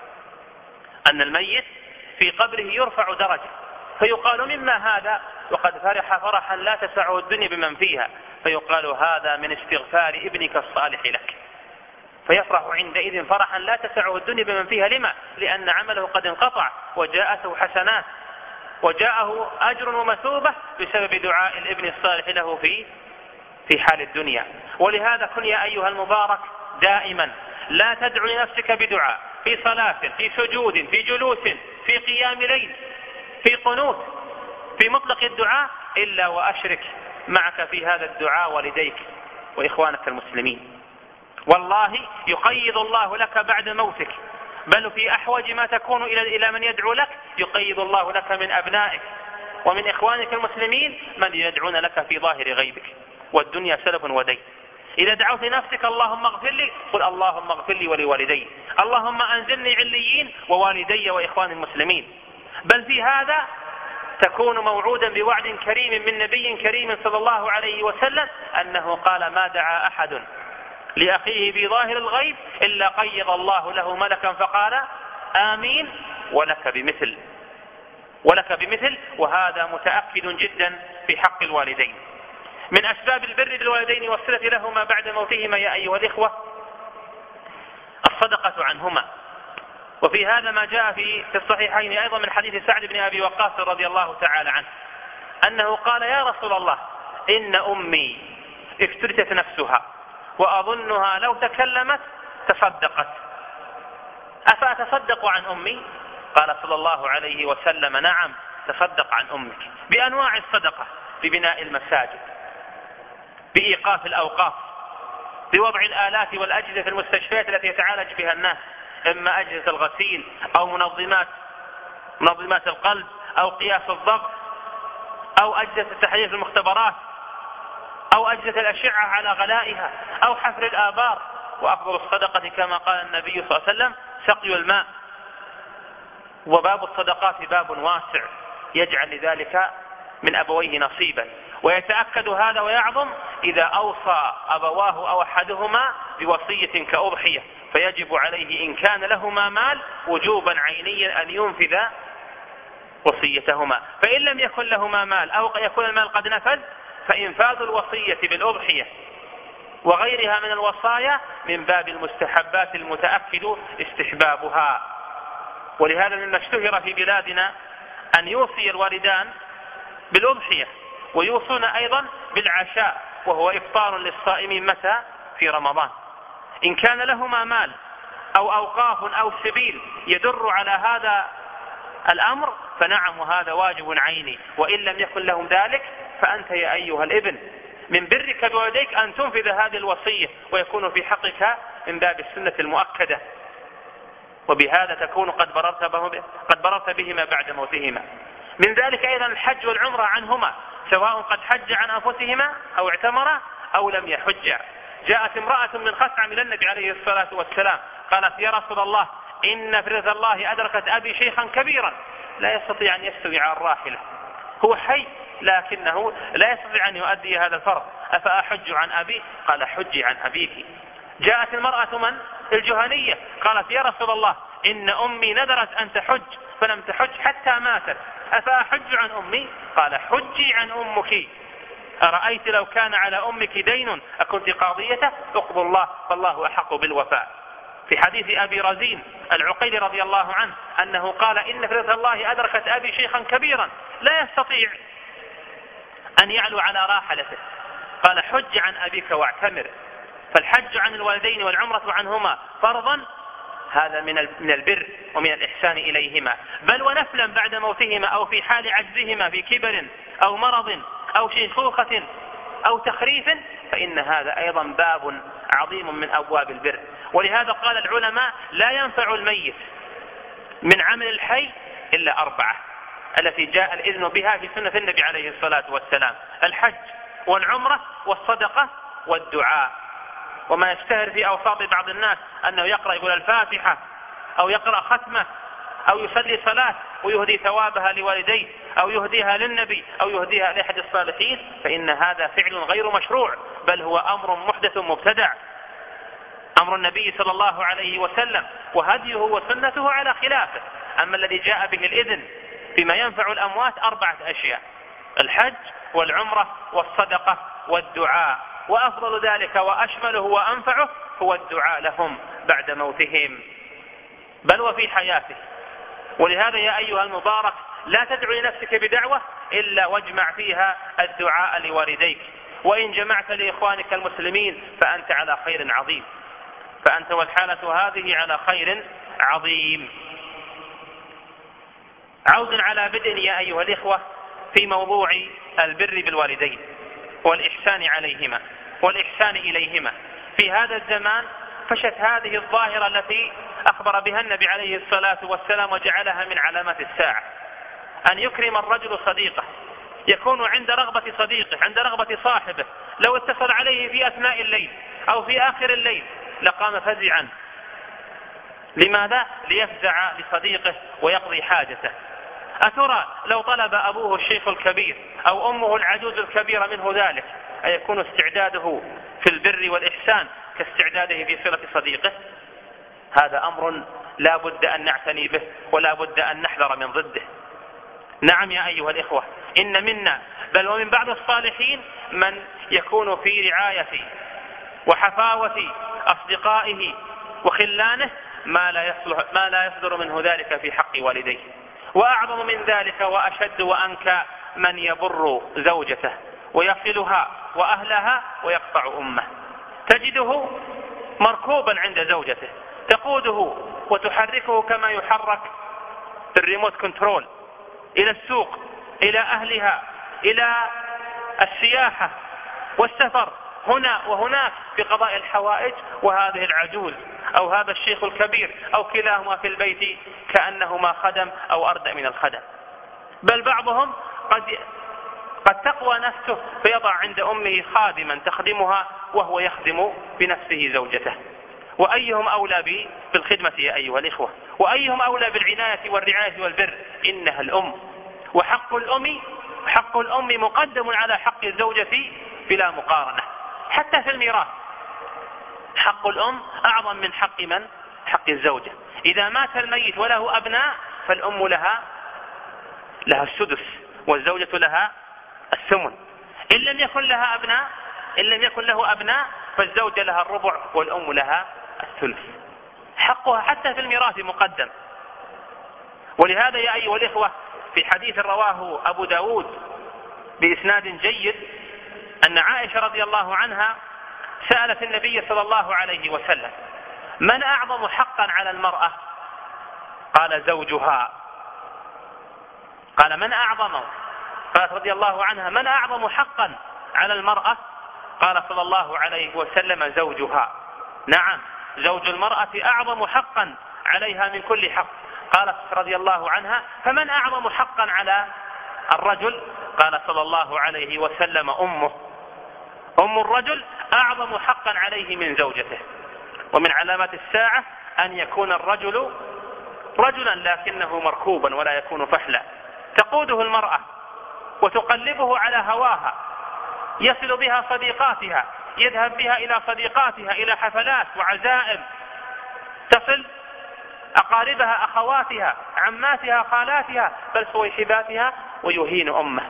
فيقال: مما هذا؟ وقد فرح فرحا لا تسعه الدنيا بمن فيها. فيقال: هذا من استغفار ابنك الصالح لك. فيفرح عندئذ فرحا لا تسعه الدنيا بمن فيها. لما؟ لأن عمله قد انقطع وجاءته حسنات وجاءه أجر ومثوبة بسبب دعاء الابن الصالح له في حال الدنيا. ولهذا كن يا أيها المبارك دائما لا تدعو لنفسك بدعاء في صلاة، في سجود، في جلوس، في قيام ليل، في قنوت، في مطلق الدعاء، إلا وأشرك معك في هذا الدعاء والديك وإخوانك المسلمين. والله يقيض الله لك بعد موتك، بل في أحوج ما تكون إلى من يدعو لك يقيض الله لك من أبنائك ومن إخوانك المسلمين من يدعون لك في ظاهر غيبك، والدنيا سلف ودين. إذا دعوت لنفسك: اللهم اغفر لي، قل: اللهم اغفر لي ولوالدي، اللهم أنزلني عليين ووالدي وإخوان المسلمين. بل في هذا تكون موعودا بوعد كريم من نبي كريم صلى الله عليه وسلم، أنه قال: ما دعا أحد لأخيه في ظاهر الغيب إلا قيض الله له ملكا فقال: آمين ولك بمثل. وهذا متأكد جدا في حق الوالدين. من أسباب البر بالوالدين والصلة لهما بعد موتهما يا أيها الإخوة الصدقة عنهما. وفي هذا ما جاء في الصحيحين أيضا من حديث سعد بن أبي وقاص رضي الله تعالى عنه أنه قال: يا رسول الله، إن أمي افترست نفسها وأظنها لو تكلمت تصدقت، أفأتصدق عن أمي؟ قال صلى الله عليه وسلم: نعم، تصدق عن أمك بأنواع الصدقة: ببناء المساجد، بإيقاف الأوقاف، بوضع الآلات والأجهزة في المستشفيات التي يتعالج بها الناس، إما أجهزة الغسيل أو منظمات القلب أو قياس الضغط أو أجهزة التحليل في المختبرات أو أجهزة الأشعة على غلائها أو حفر الآبار. وأفضل الصدقة كما قال النبي صلى الله عليه وسلم سقي الماء. وباب الصدقات باب واسع يجعل لذلك من أبويه نصيبا، ويتأكد هذا ويعظم إذا أوصى أبواه أو أحدهما بوصية كأضحية، فيجب عليه إن كان لهما مال وجوبا عينيا أن ينفذ وصيتهما. فإن لم يكن لهما مال أو يكون المال قد نفذ، فإنفاذ الوصية بالأضحية وغيرها من الوصايا من باب المستحبات المتأكد استحبابها. ولهذا مما اشتهر في بلادنا أن يوصي الوالدان بالأضحية، ويوصون أيضا بالعشاء، وهو إفطار للصائمين متى؟ في رمضان. إن كان لهما مال أو أوقاف أو سبيل يدر على هذا الأمر فنعم، وهذا واجب عيني. وإن لم يكن لهم ذلك فأنت يا أيها الابن من برك بوالديك أن تنفذ هذه الوصية، ويكون في حقك من باب السنة المؤكدة، وبهذا تكون قد بررت بهما بعد موتهما. من ذلك أيضا الحج والعمرة عنهما، سواء قد حج عن أنفسهما أو اعتمر أو لم يحج. جاءت امرأة من خثعم إلى النبي عليه الصلاة والسلام قالت: يا رسول الله، إن فريضة الله أدركت أبي شيخا كبيرا لا يستطيع أن يستوي على الراحلة، هو حي لكنه لا يستطيع أن يؤدي هذا الفرض، أفأحج عن أبي؟ قال: حجي عن أبيك. جاءت المرأة الجهنية قالت يا رسول الله إن أمي نذرت أن تحج فلم تحج حتى ماتت، أفأحج عن أمي؟ قال حجي عن أمك، أرأيت لو كان على أمك دين أكنت قاضيته؟ اقض الله فالله أحق بالوفاء. في حديث أبي رزين العقيلي رضي الله عنه أنه قال إن فريضة الله أدركت أبي شيخا كبيرا لا يستطيع أن يعلو على راحلته، قال حج عن أبيك واعتمر، فالحج عن الوالدين والعمرة عنهما فرضا هذا من البر ومن الإحسان إليهما، بل ونفلا بعد موتهما أو في حال عجزهما في كبر أو مرض أو شيخوخة أو تخريف، فإن هذا أيضا باب عظيم من أبواب البر. ولهذا قال العلماء لا ينفع الميت من عمل الحي إلا 4 التي جاء الإذن بها في سنة النبي عليه الصلاة والسلام: الحج والعمرة والصدقة والدعاء. وما يشتهر في أوساط بعض الناس أنه يقرأ يقول الفاتحة أو يقرأ ختمة أو يصلي صلاة ويهدي ثوابها لوالديه أو يهديها للنبي أو يهديها لأحد الصالحين، فإن هذا فعل غير مشروع، بل هو أمر محدث مبتدع، أمر النبي صلى الله عليه وسلم وهديه وسنته على خلافه. أما الذي جاء به الإذن فيما ينفع الأموات 4 أشياء: الحج والعمرة والصدقة والدعاء، وأفضل ذلك وأشمله وأنفعه هو الدعاء لهم بعد موتهم بل وفي حياته. ولهذا يا أيها المبارك لا تدعو لنفسك بدعوة إلا واجمع فيها الدعاء لوالديك، وإن جمعت لإخوانك المسلمين فأنت على خير عظيم، فأنت والحالة هذه على خير عظيم. عود على بدء يا أيها الإخوة في موضوع البر بالوالدين والإحسان عليهما والإحسان إليهما. في هذا الزمان فشت هذه الظاهرة التي أخبر بها النبي عليه الصلاة والسلام وجعلها من علامات الساعة: أن يكرم الرجل صديقه، يكون عند رغبة صديقه، عند رغبة صاحبه، لو اتصل عليه في أثناء الليل أو في آخر الليل لقام فزعا. لماذا؟ ليفزع لصديقه ويقضي حاجته. أترى لو طلب أبوه الشيخ الكبير أو أمه العجوز الكبيرة منه ذلك أيكون استعداده في البر والإحسان كاستعداده في صلة صديقه؟ هذا أمر لا بد أن نعتني به ولا بد أن نحذر من ضده. نعم يا أيها الإخوة، إن منا بل ومن بعض الصالحين من يكون في رعاية وحفاوة أصدقائه وخلانه ما لا يصدر منه ذلك في حق والديه. وأعظم من ذلك وأشد وأنكى من يبر زوجته ويصلها وأهلها ويقطع أمه، تجده مركوبا عند زوجته تقوده وتحركه كما يحرك بالريموت كنترول إلى السوق، إلى أهلها، إلى السياحة والسفر هنا وهناك في قضاء الحوائج، وهذه العجوز أو هذا الشيخ الكبير أو كلاهما في البيت كأنهما خدم أو أردأ من الخدم. بل بعضهم قد تقوى نفسه فيضع عند أمه خادما تخدمها وهو يخدم بنفسه زوجته. وأيهم أولى بالخدمة يا أيها الإخوة؟ وأيهم أولى بالعناية والرعاية والبر؟ إنها الأم، وحق الأم مقدم على حق الزوجة بلا مقارنة. حتى في الميراث حق الأم أعظم من حق من؟ حق الزوجة. إذا مات الميت وله أبناء فالأم لها السدس والزوجة لها الثمن. إن لم يكن له أبناء فالزوجة لها الربع والأم لها الثلث. حقها حتى في الميراث مقدم. ولهذا يا أيها الإخوة في حديث رواه أبو داود بإسناد جيد أن عائشة رضي الله عنها سألت النبي صلى الله عليه وسلم: من أعظم حقا على المرأة؟ قال: زوجها. قال: من أعظم؟ قالت رضي الله عنها: من أعظم حقا على المرأة؟ قال صلى الله عليه وسلم: زوجها. نعم، زوج المرأة أعظم حقا عليها من كل حق. قالت رضي الله عنها: فمن أعظم حقا على الرجل؟ قال صلى الله عليه وسلم: أمه. أم الرجل أعظم حقا عليه من زوجته. ومن علامات الساعة أن يكون الرجل رجلا لكنه مركوبا ولا يكون فحلا، تقوده المرأة وتقلبه على هواها، يصل بها صديقاتها، يذهب بها إلى صديقاتها إلى حفلات وعزائم يصل أقاربها، أخواتها، عماتها، خالاتها، بل صويحباتها، ويهين أمه،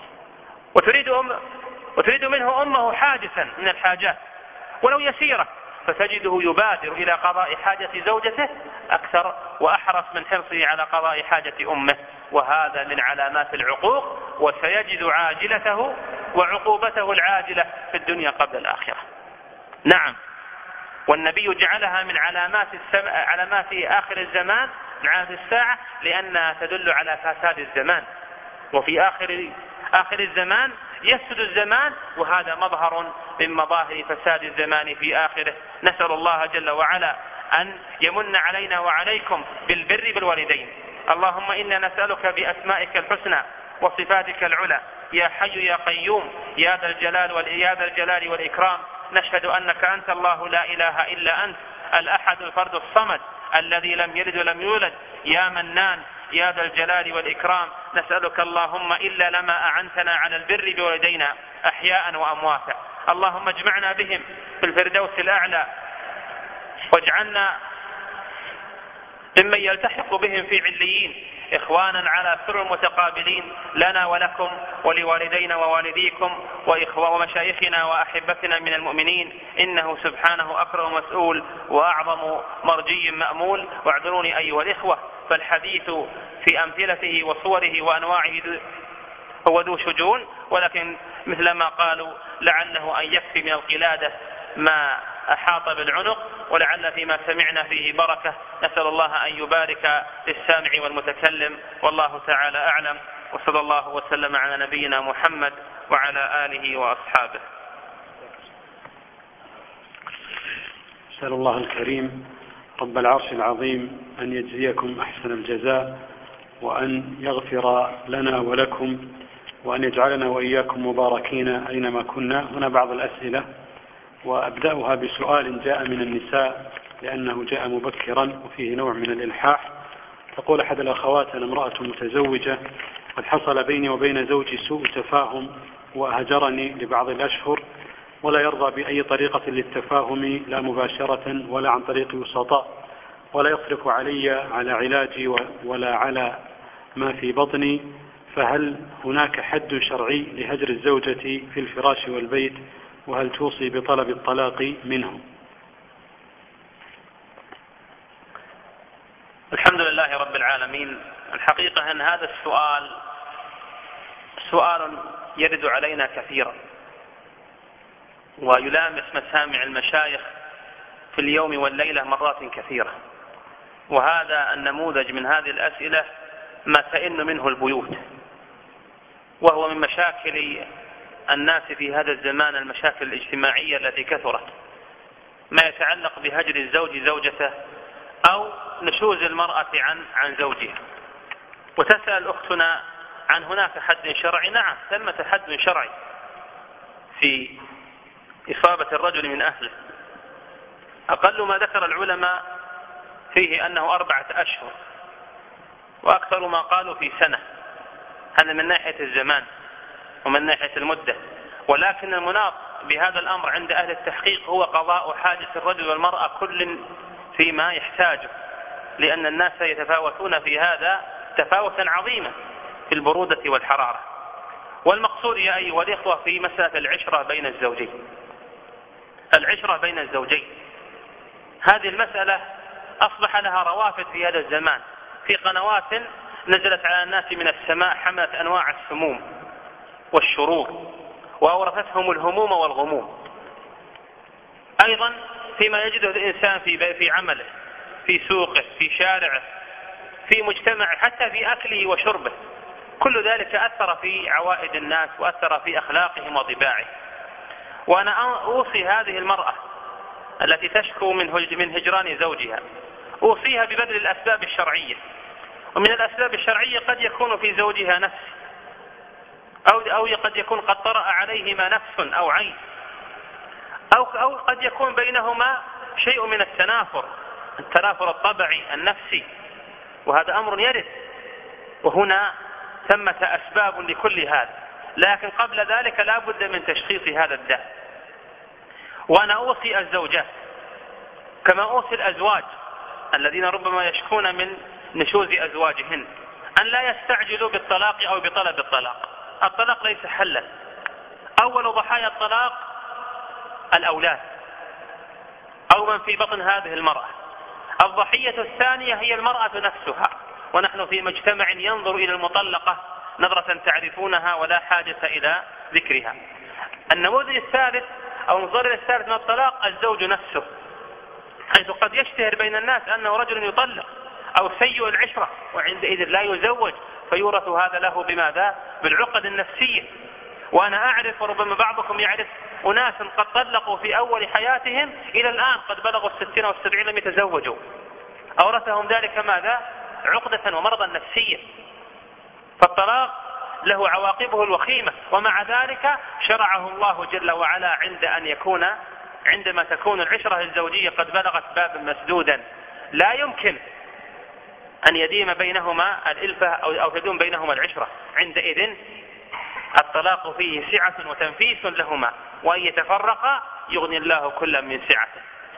وتريد منه أمه حاجة من الحاجات ولو يسيرة، فتجده يبادر إلى قضاء حاجة زوجته أكثر وأحرص من حرصه على قضاء حاجة أمه، وهذا من علامات العقوق، وسيجد عاجلته وعقوبته العاجلة في الدنيا قبل الآخرة. نعم، والنبي جعلها من علامات آخر الزمان، من علامات الساعة، لأنها تدل على فساد الزمان، وفي آخر الزمان يفسد الزمان، وهذا مظهر من مظاهر فساد الزمان في آخره. نسأل الله جل وعلا أن يمن علينا وعليكم بالبر بالوالدين. اللهم إنا نسألك بأسمائك الحسنى وصفاتك العلى يا حي يا قيوم يا ذا الجلال والإكرام، نشهد أنك أنت الله لا إله إلا أنت الأحد الفرد الصمد الذي لم يلد ولم يولد، يا منان يا ذا الجلال والإكرام، نسألك اللهم إلا لما أعنتنا على البر بوالدينا أحياء وأمواتا، اللهم اجمعنا بهم في الفردوس الأعلى، واجعلنا ممن يلتحق بهم في عليين، إخوانا على سرر متقابلين، لنا ولكم ولوالدينا ووالديكم ومشايخنا وأحبتنا من المؤمنين، إنه سبحانه أكرم مسؤول وأعظم مرجي مأمول. واعذروني أيها الإخوة، فالحديث في أمثلته وصوره وأنواعه هو ذو شجون، ولكن مثل ما قالوا لعله أن يكفي من القلادة ما أحاط بالعنق، ولعل فيما سمعنا فيه بركة. نسأل الله أن يبارك للسامع والمتكلم، والله تعالى أعلم، وصلى الله وسلم على نبينا محمد وعلى آله وأصحابه. أسأل الله الكريم رب العرش العظيم أن يجزيكم أحسن الجزاء، وأن يغفر لنا ولكم، وأن يجعلنا وإياكم مباركين أينما كنا. هنا بعض الأسئلة، وأبدأها بسؤال جاء من النساء لأنه جاء مبكرا وفيه نوع من الإلحاح. تقول أحد الأخوات: أنا امرأة متزوجة، قد حصل بيني وبين زوجي سوء تفاهم وأهجرني لبعض الأشهر، ولا يرضى بأي طريقة للتفاهم، لا مباشرة ولا عن طريق وسطاء، ولا يصرف علي على علاجي ولا على ما في بطني، فهل هناك حد شرعي لهجر الزوجة في الفراش والبيت؟ وهل توصي بطلب الطلاق منه؟ الحمد لله رب العالمين. الحقيقة أن هذا السؤال سؤال يرد علينا كثيرا، ويلامس مسامع المشايخ في اليوم والليلة مرات كثيرة، وهذا النموذج من هذه الأسئلة ما تئن منه البيوت، وهو من مشاكل الناس في هذا الزمان، المشاكل الاجتماعية التي كثرت، ما يتعلق بهجر الزوج زوجته أو نشوز المرأة عن زوجها. وتسأل أختنا عن هناك حد شرعي. نعم، ثمة حد شرعي في إصابة الرجل من أهله، أقل ما ذكر العلماء فيه أنه 4 أشهر، وأكثر ما قالوا في سنة. هذا من ناحية الزمان ومن ناحية المدة، ولكن المناط بهذا الأمر عند أهل التحقيق هو قضاء حاجة الرجل والمرأة كل فيما يحتاجه، لأن الناس يتفاوتون في هذا تفاوتا عظيما في البرودة والحرارة. والمقصود يا أيها الإخوة في مسألة العشرة بين الزوجين، العشرة بين الزوجين، هذه المسألة أصبح لها روافد في هذا الزمان، في قنوات نزلت على الناس من السماء حملت أنواع السموم والشرور، وأورثتهم الهموم والغموم. أيضا فيما يجده الإنسان في عمله، في سوقه، في شارعه، في مجتمعه، حتى في أكله وشربه، كل ذلك أثر في عوائد الناس وأثر في أخلاقهم وطباعهم. وأنا أوصي هذه المرأة التي تشكو من هجران زوجها، أوصيها ببذل الأسباب الشرعية. ومن الأسباب الشرعية قد يكون في زوجها نفس، أو قد يكون قد طرأ عليهما نفس أو عين، أو قد يكون بينهما شيء من التنافر الطبعي النفسي، وهذا أمر يرد، وهنا ثمة أسباب لكل هذا. لكن قبل ذلك لا بد من تشخيص هذا الداء. وأنا أوصي الزوجات كما أوصي الأزواج الذين ربما يشكون من نشوز أزواجهن أن لا يستعجلوا بالطلاق أو بطلب الطلاق. الطلاق ليس حلا. أول ضحايا الطلاق الأولاد أو من في بطن هذه المرأة. الضحية الثانية هي المرأة نفسها، ونحن في مجتمع ينظر إلى المطلقة نظرة تعرفونها ولا حاجة إلى ذكرها. النموذج الثالث أو المصدر الثالث من الطلاق الزوج نفسه، حيث قد يشتهر بين الناس أنه رجل يطلق أو سيء العشرة، وعندئذ لا يزوج، فيورث هذا له بماذا؟ بالعقد النفسية. وأنا أعرف وربما بعضكم يعرف أناس قد طلقوا في أول حياتهم إلى الآن قد بلغوا 60 و 70 لم يتزوجوا. أورثهم ذلك ماذا؟ عقدة ومرضا نفسيا. فالطلاق له عواقبه الوخيمة، ومع ذلك شرعه الله جل وعلا عندما تكون العشرة الزوجية قد بلغت بابا مسدودا لا يمكن أن يديم بينهما الإلفة أو تدوم بينهما العشرة. عندئذ الطلاق فيه سعة وتنفيس لهما، وأن يتفرقا يغني الله كلا من سعته.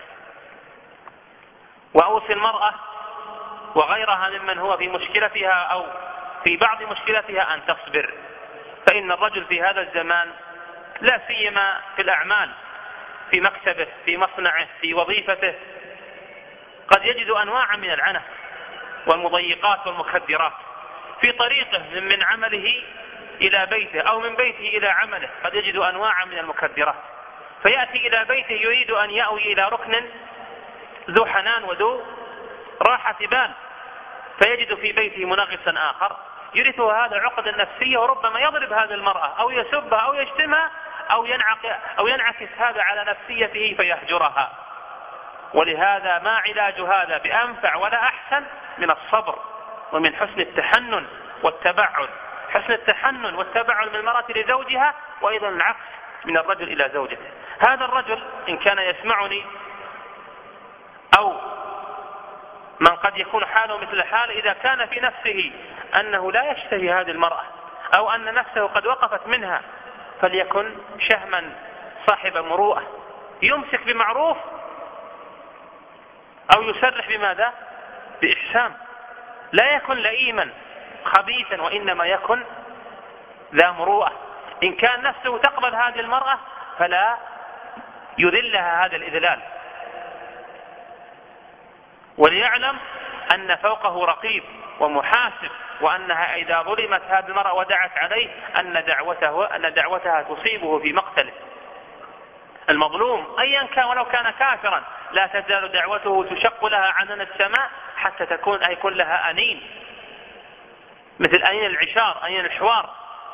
وأوصي المرأة وغيرها ممن هو في مشكلتها أو في بعض مشكلتها أن تصبر، فإن الرجل في هذا الزمان لا سيما في الأعمال، في مكتبه، في مصنعه، في وظيفته، قد يجد أنواعا من العنف والمضيقات والمخدرات في طريقه من عمله إلى بيته أو من بيته إلى عمله، قد يجد أنواعا من المخدرات، فيأتي إلى بيته يريد أن يأوي إلى ركن ذو حنان وذو راحة بال، فيجد في بيته منغصا آخر يرثه هذا عقد النفسية، وربما يضرب هذه المرأة أو يسبها أو يشتمها أو ينعكس هذا على نفسيته فيهجرها. ولهذا ما علاج هذا بأنفع ولا أحسن من الصبر ومن حسن التحنن والتبعد. حسن التحنن والتبعد من المرأة لزوجها، وأيضا العكس من الرجل إلى زوجته. هذا الرجل إن كان يسمعني أو من قد يكون حاله مثل حاله، إذا كان في نفسه أنه لا يشتهي هذه المرأة أو أن نفسه قد وقفت منها، فليكن شهما صاحب مروءة، يمسك بمعروف أو يسرح بماذا؟ بإحسان. لا يكن لئيما خبيثا، وإنما يكن ذا مروءة. إن كان نفسه تقبل هذه المرأة فلا يذلها هذا الإذلال، وليعلم أن فوقه رقيب ومحاسب، وأنها إذا ظلمت هذه المرأة ودعت عليه أن دعوتها تصيبه في مقتله. المظلوم أيا كان ولو كان كافرا لا تزال دعوته تشق لها عنان السماء حتى يكون لها أنين، مثل أنين العشار، أنين الحوار،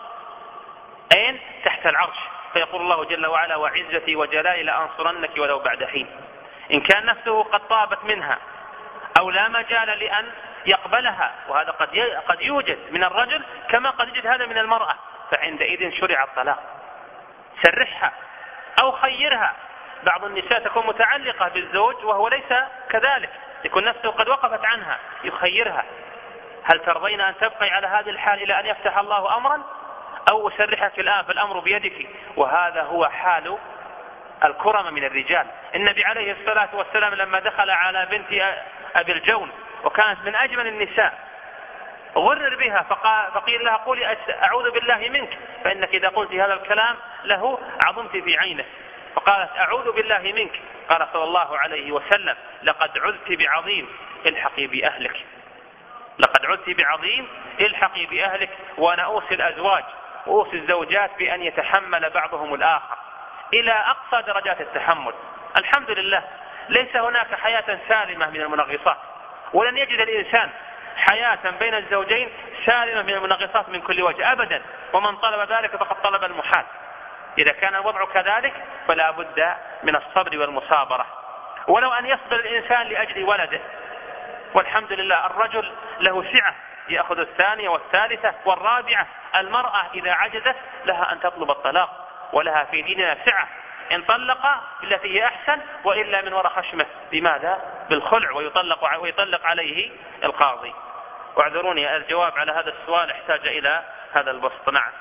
أين تحت العرش. فيقول الله جل وعلا: وعزتي وجلالي لأنصرنك ولو بعد حين. إن كان نفسه قد طابت منها أو لا مجال لأن يقبلها، وهذا قد يوجد من الرجل كما قد يوجد هذا من المرأة، فعندئذ شرع الطلاق. سرحها أو خيرها. بعض النساء تكون متعلقة بالزوج وهو ليس كذلك، يكون نفسه قد وقفت عنها، يخيرها: هل ترضين أن تبقي على هذه الحال إلى أن يفتح الله أمرا، أو أسرحك الآن فالأمر بيدك؟ وهذا هو حال الكرم من الرجال. النبي عليه الصلاة والسلام لما دخل على بنت أبي الجون وكانت من أجمل النساء غرر بها، فقيل لها: قولي أعوذ بالله منك، فإنك إذا قلت هذا الكلام له عظمت في عينه. فقالت: أعوذ بالله منك. قال صلى الله عليه وسلم: لقد عذت بعظيم، الحقي بأهلك. لقد عذت بعظيم، الحقي بأهلك. وأنا أوصي الأزواج وأوصي الزوجات بأن يتحمل بعضهم الآخر إلى أقصى درجات التحمل. الحمد لله ليس هناك حياة سالمة من المنغصات، ولن يجد الإنسان حياة بين الزوجين سالمة من المنغصات من كل وجه أبدا، ومن طلب ذلك فقد طلب المحال. إذا كان الوضع كذلك فلا بد من الصبر والمصابرة، ولو أن يصبر الإنسان لأجل ولده. والحمد لله الرجل له سعة يأخذ الثانية والثالثة والرابعة. المرأة إذا عجزت لها أن تطلب الطلاق، ولها في ديننا سعة، إن طلق بالتي هي أحسن، وإلا من وراء خشمه. بماذا؟ بالخلع، ويطلق عليه القاضي. واعذروني الجواب على هذا السؤال احتاج إلى هذا البسط. نعم.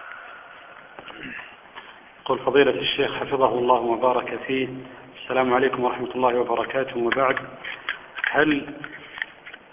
قل فضيلة الشيخ حفظه الله وبارك فيه: السلام عليكم ورحمة الله وبركاته. وبعد، هل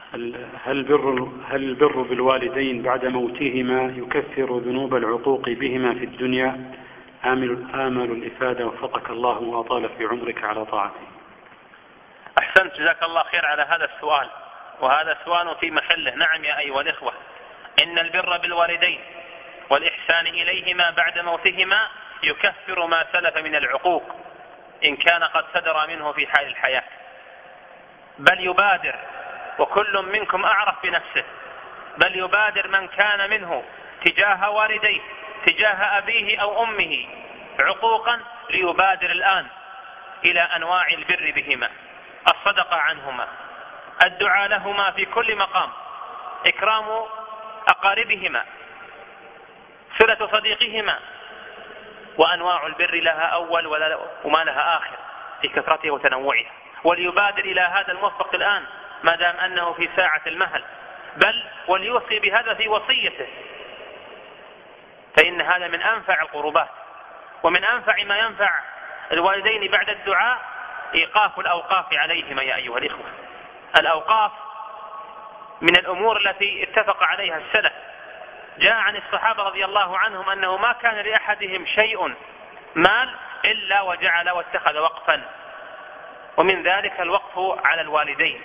هل البر بالوالدين بعد موتهما يكفر ذنوب العقوق بهما في الدنيا؟ آمل الإفادة وفقك الله وأطال في عمرك على طاعته. أحسنت، جزاك الله خير على هذا السؤال، وهذا سؤال في محله. نعم يا أيها الإخوة، إن البر بالوالدين والإحسان إليهما بعد موتهما يكفر ما سلف من العقوق إن كان قد صدر منه في حال الحياة، بل يبادر، وكل منكم أعرف بنفسه، بل يبادر من كان منه تجاه والديه تجاه أبيه أو أمه عقوقا ليبادر الآن إلى أنواع البر بهما: الصدقة عنهما، الدعاء لهما في كل مقام، إكرام أقاربهما، صلة صديقهما، وأنواع البر لها أول وما لها آخر في كثرتها وتنوعها. وليبادر إلى هذا الموفق الآن ما دام أنه في ساعة المهل، بل وليوصي بهذا في وصيته، فإن هذا من أنفع القربات. ومن أنفع ما ينفع الوالدين بعد الدعاء إيقاف الأوقاف عليهما يا أيها الإخوة. الأوقاف من الأمور التي اتفق عليها السلف. جاء عن الصحابة رضي الله عنهم أنه ما كان لأحدهم شيء مال إلا وجعل واتخذ وقفا، ومن ذلك الوقف على الوالدين.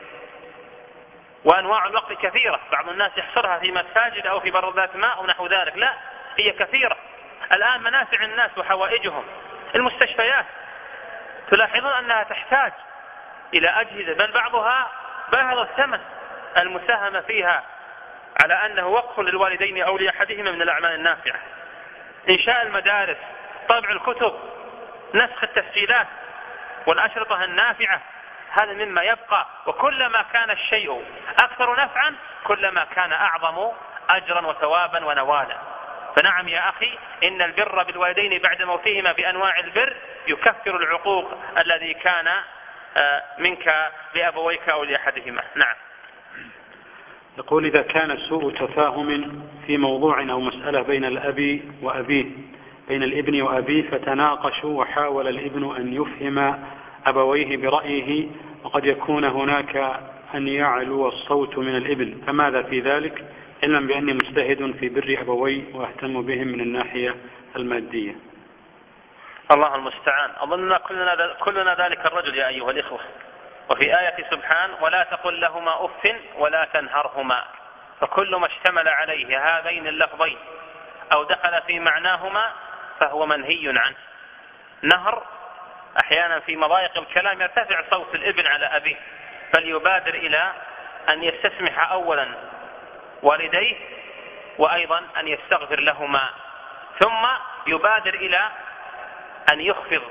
وأنواع الوقف كثيرة، بعض الناس يحصرها في مساجد أو في بردات ماء ونحو ذلك، لا، هي كثيرة. الآن منافع الناس وحوائجهم، المستشفيات تلاحظون أنها تحتاج إلى أجهزة، بل بعضها باهظ الثمن، المساهمة فيها على أنه وقف للوالدين أو لأحدهما من الأعمال النافعة. إنشاء المدارس، طبع الكتب، نسخ التسجيلات والأشرطة النافعة، هذا مما يبقى. وكلما كان الشيء أكثر نفعا كلما كان أعظم أجرا وثوابا ونوالا. فنعم يا أخي، إن البر بالوالدين بعد موتهما بأنواع البر يكفر العقوق الذي كان منك لأبويك أو لأحدهما. نعم. يقول: إذا كان سوء تفاهم في موضوع أو مسألة بين الأب وأبيه، بين الابن وأبيه، فتناقشوا وحاول الابن أن يفهم أبويه برأيه، وقد يكون هناك أن يعلو الصوت من الابن، فماذا في ذلك؟ علما بأني مجتهد في بر أبوي وأهتم بهم من الناحية المادية. الله المستعان. أظن كلنا ذلك الرجل يا أيها الإخوة. وفي آية سبحان: ولا تقل لهما أف ولا تنهرهما. فكل ما اشتمل عليه هذين اللفظين أو دخل في معناهما فهو منهي عنه. نهر أحيانا في مضايق الكلام يرتفع صوت الابن على أبيه، فليبادر إلى أن يستسمح أولا والديه، وأيضا أن يستغفر لهما، ثم يبادر إلى أن يخفض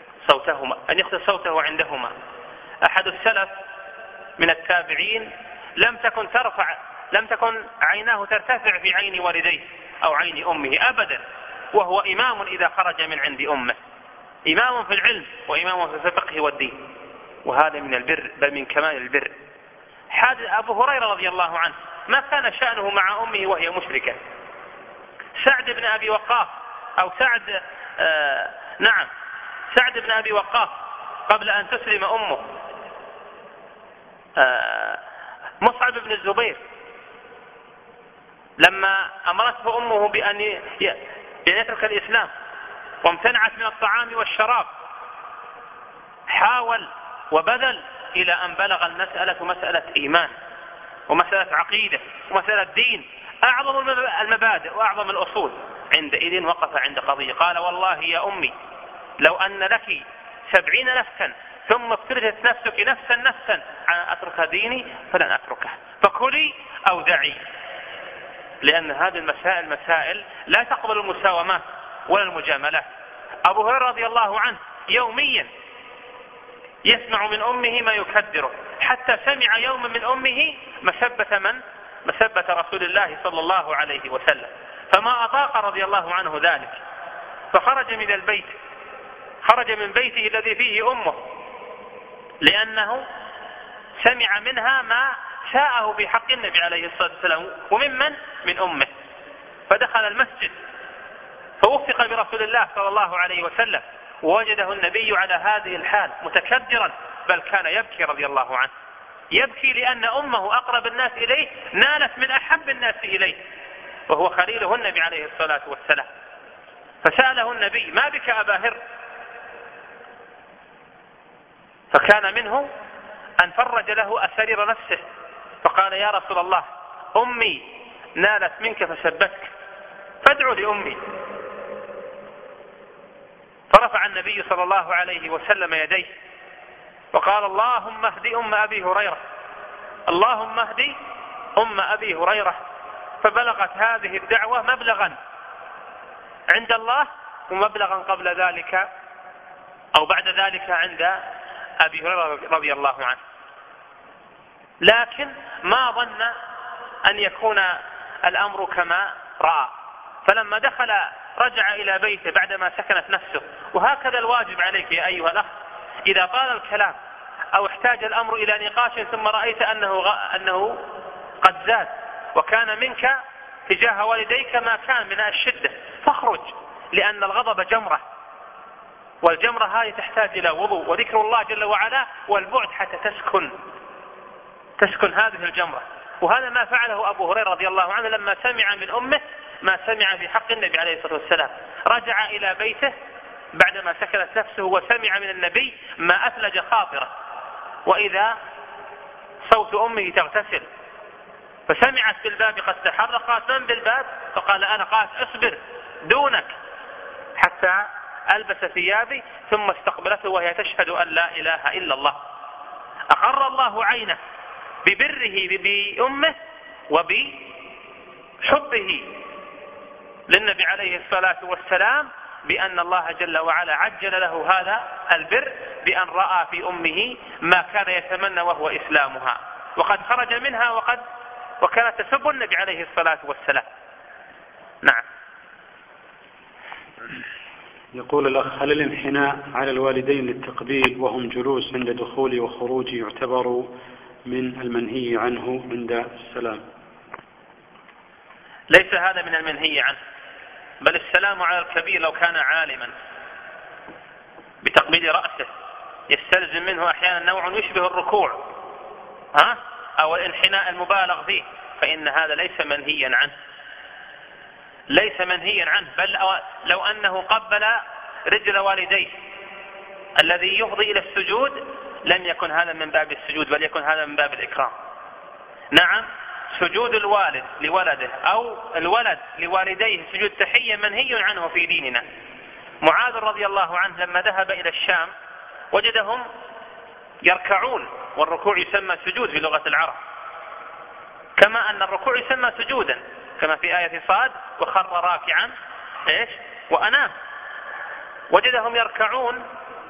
صوته عندهما. أحد السلف من التابعين لم تكن عيناه ترتفع في عين والديه أو عين أمه أبدا، وهو إمام إذا خرج من عند أمه، إمام في العلم وإمام في الفقه والدين، وهذا من البر، بل من كمال البر. حادث أبو هريرة رضي الله عنه ما كان شأنه مع أمه وهي مشركة. سعد بن أبي وقاص أو سعد بن أبي وقاص قبل أن تسلم أمه. مصعب بن الزبير لما أمرته أمه بأن يترك الإسلام وامتنعت من الطعام والشراب، حاول وبذل إلى أن بلغ المسألة مسألة إيمان ومسألة عقيدة ومسألة دين، أعظم المبادئ وأعظم الأصول. عندئذ وقف عند قضية، قال: والله يا أمي لو أن لك 70 نفسا ثم افترجت نفسك نفسا أن أترك ديني فلن أتركه، فكلي أو دعي. لأن هذه المسائل لا تقبل المساومات ولا المجاملات. أبو هريرة رضي الله عنه يوميا يسمع من أمه ما يكدره، حتى سمع يوما من أمه مسبة رسول الله صلى الله عليه وسلم، فما أطاق رضي الله عنه ذلك، فخرج من البيت، خرج من بيته الذي فيه أمه، لأنه سمع منها ما شاءه في حق النبي عليه الصلاة والسلام من أمه. فدخل المسجد فوفق برسول الله صلى الله عليه وسلم، ووجده النبي على هذه الحال متكدرا، بل كان يبكي رضي الله عنه. يبكي لأن أمه أقرب الناس إليه نالت من أحب الناس إليه وهو خليله النبي عليه الصلاة والسلام. فسأله النبي: ما بك أبا هر؟ فكان منه أن فرج له أسرير نفسه فقال: يا رسول الله، أمي نالت منك فسبتك، فادعو لأمي. فرفع النبي صلى الله عليه وسلم يديه وقال: اللهم اهد أم أبي هريرة، اللهم اهد أم أبي هريرة. فبلغت هذه الدعوة مبلغا عند الله ومبلغا قبل ذلك أو بعد ذلك عند أبي هريرة رضي الله عنه. لكن ما ظن أن يكون الأمر كما رأى، فلما دخل رجع إلى بيته بعدما سكنت نفسه. وهكذا الواجب عليك يا أيها الأخ، إذا طال الكلام أو احتاج الأمر إلى نقاش ثم رأيت أنه قد زاد وكان منك تجاه والديك ما كان من الشدة، فاخرج، لأن الغضب جمرة، والجمرة هذه تحتاج إلى وضوء وذكر الله جل وعلا والبعد حتى تسكن هذه الجمرة. وهذا ما فعله أبو هريرة رضي الله عنه لما سمع من أمه ما سمع في حق النبي عليه الصلاة والسلام. رجع إلى بيته بعدما سكنت نفسه وسمع من النبي ما أثلج خاطره، وإذا صوت أمه تغتسل، فسمعت بالباب قد تحرك، قالت: من بالباب؟ فقال: أنا. قالت: اصبر دونك حتى ألبس ثيابي. ثم استقبلته وهي تشهد أن لا إله إلا الله. أقر الله عينه ببره بأمه وبحبه للنبي عليه الصلاة والسلام، بأن الله جل وعلا عجل له هذا البر بأن رأى في أمه ما كان يتمنى وهو إسلامها، وقد خرج منها وكانت تسب النبي عليه الصلاة والسلام. نعم. يقول الأخ: هل الانحناء على الوالدين للتقبيل وهم جلوس عند دخول وخروج يعتبر من المنهي عنه عند السلام؟ ليس هذا من المنهي عنه، بل السلام على الكبير لو كان عالما بتقبيل رأسه يستلزم منه أحيانا نوع يشبه الركوع أو الانحناء المبالغ فيه، فإن هذا ليس منهيا عنه، ليس منهيا عنه. بل لو أنه قبل رجل والديه الذي يفضي إلى السجود لم يكن هذا من باب السجود، بل يكون هذا من باب الإكرام. نعم، سجود الوالد لولده أو الولد لوالديه سجود تحية منهي عنه في ديننا. معاذ رضي الله عنه لما ذهب إلى الشام وجدهم يركعون، والركوع يسمى سجود في لغة العرب، كما أن الركوع يسمى سجودا، كما في آية صاد: وخر راكعا وأناب. وجدهم يركعون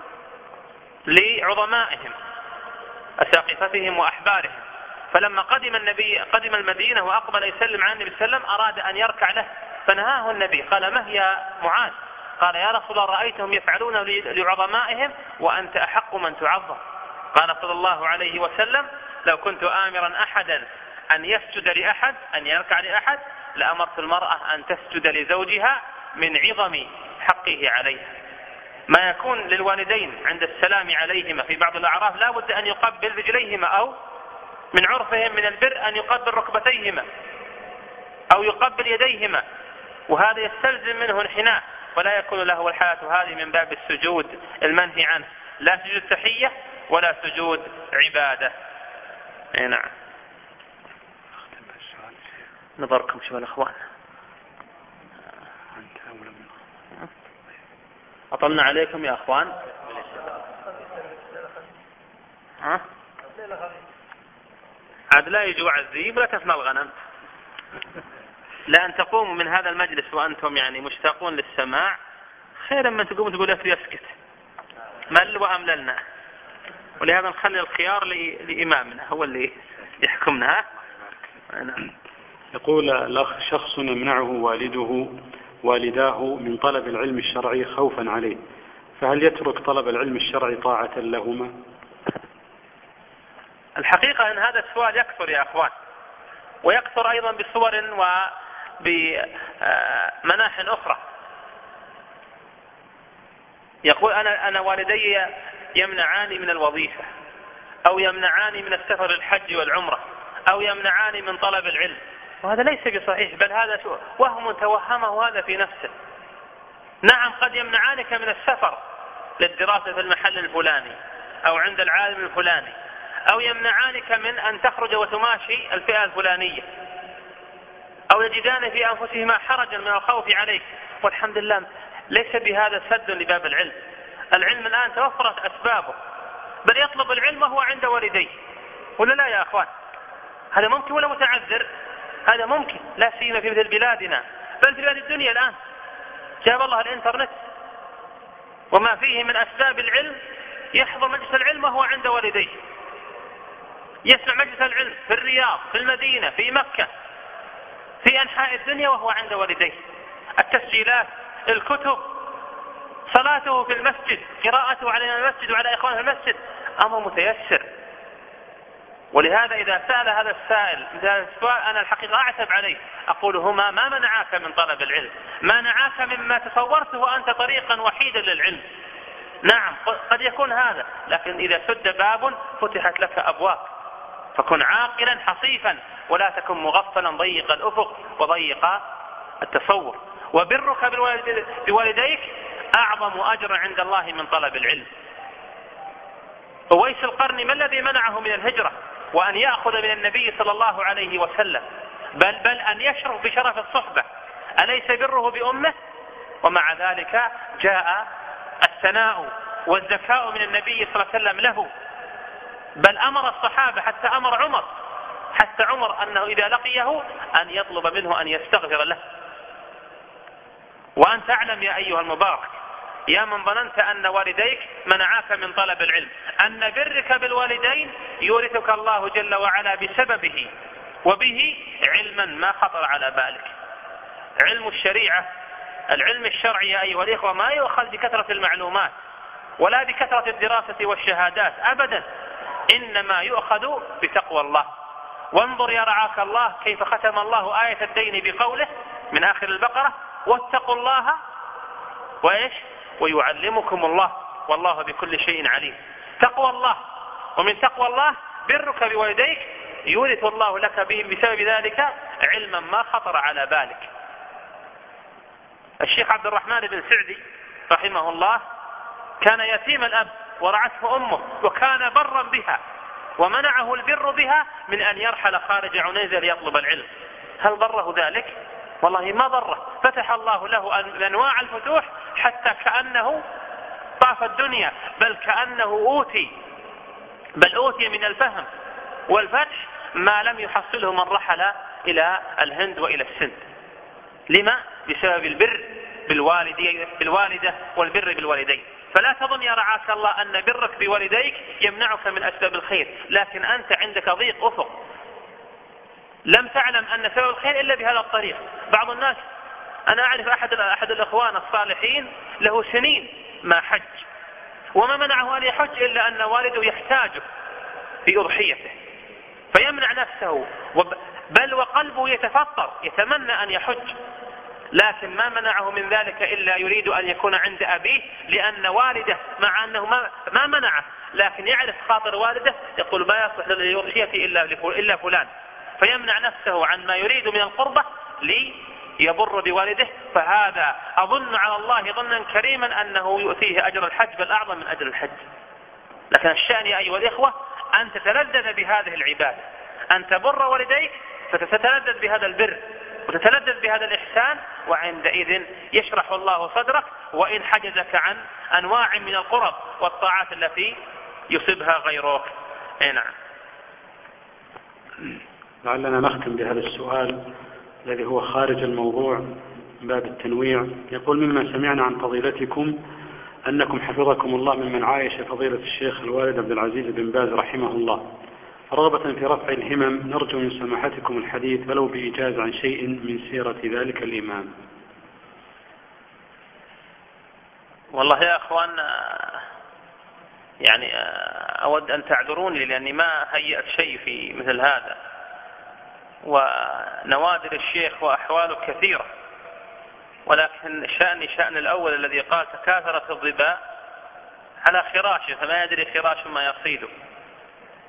لعظمائهم أساقفتهم وأحبارهم، فلما قدم المدينة وأقبل يسلم على النبي صلى الله عليه وسلم أراد أن يركع له، فنهاه النبي. قال: ما هي معاذ؟ قال: يا رسول الله، رأيتهم يفعلون لعظمائهم وأنت أحق من تعظم. قال صلى الله عليه وسلم: لو كنت آمرا أحدا أن يسجد لأحد، أن يركع لأحد، لأمرت المرأة أن تسجد لزوجها من عظم حقه عليها. ما يكون للوالدين عند السلام عليهما في بعض الأعراف لا بد أن يقبل رجليهما، أو من عرفهم من البر أن يقبل ركبتيهما أو يقبل يديهما، وهذا يستلزم منه انحناء، ولا يكون له الحالة هذه من باب السجود المنهي عنه، لا سجود تحية ولا سجود عبادة. نعم. نظركم شو الأخوان، أطلنا عليكم يا أخوان. عاد لا يجوع الذيب ولا تفنى الغنم. لأن تقوموا من هذا المجلس وأنتم يعني مشتاقون للسماع خيرا من تقوم تقول أفري أسكت، مل وأمللنا. ولهذا نخلي الخيار لإمامنا هو اللي يحكمنا. يقول الأخ: شخص يمنعه والداه من طلب العلم الشرعي خوفا عليه، فهل يترك طلب العلم الشرعي طاعة لهما؟ الحقيقة أن هذا السؤال يكثر يا أخوان، ويكثر أيضا بصور وبمناح أخرى. يقول: أنا والدي يمنعاني من الوظيفة أو يمنعان من السفر الحج والعمرة أو يمنعان من طلب العلم، وهذا ليس بصحيح، بل هذا وهم توهمه هذا في نفسه. نعم قد يمنعانك من السفر للدراسة في المحل الفلاني أو عند العالم الفلاني، أو يمنعانك من أن تخرج وتماشي الفئة الفلانية، أو يجدان في أنفسهما حرجا من الخوف عليك، والحمد لله ليس بهذا سد لباب العلم. العلم الآن توفرت أسبابه، بل يطلب العلم وهو عند والديه، ولا لا يا أخوان؟ هذا ممكن ولا متعذر؟ هذا ممكن، لا سيما في مثل بلادنا، بل في بلاد الدنيا الآن جاب الله الإنترنت وما فيه من أسباب العلم. يحضر مجلس العلم وهو عند والديه، يسمع مجلس العلم في الرياض، في المدينة، في مكة، في أنحاء الدنيا وهو عند والديه. التسجيلات، الكتب، صلاته في المسجد، قراءته على المسجد وعلى إخوانه في المسجد، أمر متيسر. ولهذا إذا سأل هذا السائل السؤال أنا الحقيقة أعتب عليه، أقول هما ما منعاك من طلب العلم، منعاك مما تصورته أنت طريقا وحيدا للعلم. نعم قد يكون هذا، لكن إذا سد باب فتحت لك أبواب، فكن عاقلا حصيفا ولا تكن مغفلا ضيق الأفق وضيق التصور. وبرك بوالديك أعظم أجر عند الله من طلب العلم. أويس القرني ما الذي منعه من الهجرة وأن يأخذ من النبي صلى الله عليه وسلم، بل أن يشرف بشرف الصحبة؟ أليس بره بأمه؟ ومع ذلك جاء الثناء والذكاء من النبي صلى الله عليه وسلم له، بل أمر الصحابة حتى أمر عمر أنه إذا لقيه أن يطلب منه أن يستغفر له. وأن تعلم يا أيها المبارك يا من ظننت أن والديك منعاك من طلب العلم أن برك بالوالدين يورثك الله جل وعلا بسببه وبه علما ما خطر على بالك. علم الشريعة، العلم الشرعي يا أيها الإخوة ما يؤخذ بكثرة المعلومات ولا بكثرة الدراسة والشهادات أبدا، إنما يؤخذ بتقوى الله. وانظر يا رعاك الله كيف ختم الله آية الدين بقوله من آخر البقرة واتقوا الله وإيش ويعلمكم الله والله بكل شيء عليم. تقوى الله، ومن تقوى الله برك بوالديك يورث الله لك بهم بسبب ذلك علما ما خطر على بالك. الشيخ عبد الرحمن بن سعدي رحمه الله كان يتيم الأب ورعته أمه وكان برا بها، ومنعه البر بها من أن يرحل خارج عنيزة ليطلب العلم. هل ضره ذلك؟ والله ما ضره، فتح الله له أنواع الفتوح حتى كأنه طاف الدنيا، بل كأنه أوتي من الفهم والفتح ما لم يحصله من رحل إلى الهند وإلى السند. لما؟ بسبب البر بالوالدة والبر بالوالدين. فلا تظن يا رعاك الله أن برك بوالديك يمنعك من أسباب الخير، لكن أنت عندك ضيق أفق، لم تعلم أن سبب الخير إلا بهذا الطريق. بعض الناس، أنا أعرف أحد الإخوان الصالحين له سنين ما حج، وما منعه أن يحج إلا أن والده يحتاجه في أضحيته فيمنع نفسه، بل وقلبه يتفطر يتمنى أن يحج، لكن ما منعه من ذلك إلا يريد أن يكون عند أبيه، لأن والده مع أنه ما منعه لكن يعرف خاطر والده يقول ما يصلح للأضحية إلا فلان، فيمنع نفسه عن ما يريد من القربة ليبر بوالده. فهذا أظن على الله ظنا كريما أنه يؤتيه أجر الحج بل أعظم من أجر الحج. لكن الشأن يا أيها الإخوة أن تتلذذ بهذه العبادة، أن تبر والديك فتتلذذ بهذا البر وتتلذذ بهذا الإحسان، وعندئذ يشرح الله صدرك وإن حجزك عن أنواع من القرب والطاعات التي يصيبها غيرك. نعم. لعلنا نختم بهذا السؤال الذي هو خارج الموضوع من باب التنويع. يقول مما سمعنا عن فضيلتكم أنكم حفظكم الله ممن عايش فضيلة الشيخ الوالد عبد العزيز بن باز رحمه الله، رغبة في رفع الهمم نرجو من سماحتكم الحديث ولو بإيجاز عن شيء من سيرة ذلك الإمام. والله يا أخوان يعني أود أن تعذروني لأني ما هيأت شيء في مثل هذا، ونوادر الشيخ وأحواله كثيرة، ولكن شأن الأول الذي قال تكاثرت الظباء على خراشه فما يدري خراش ما يصيده.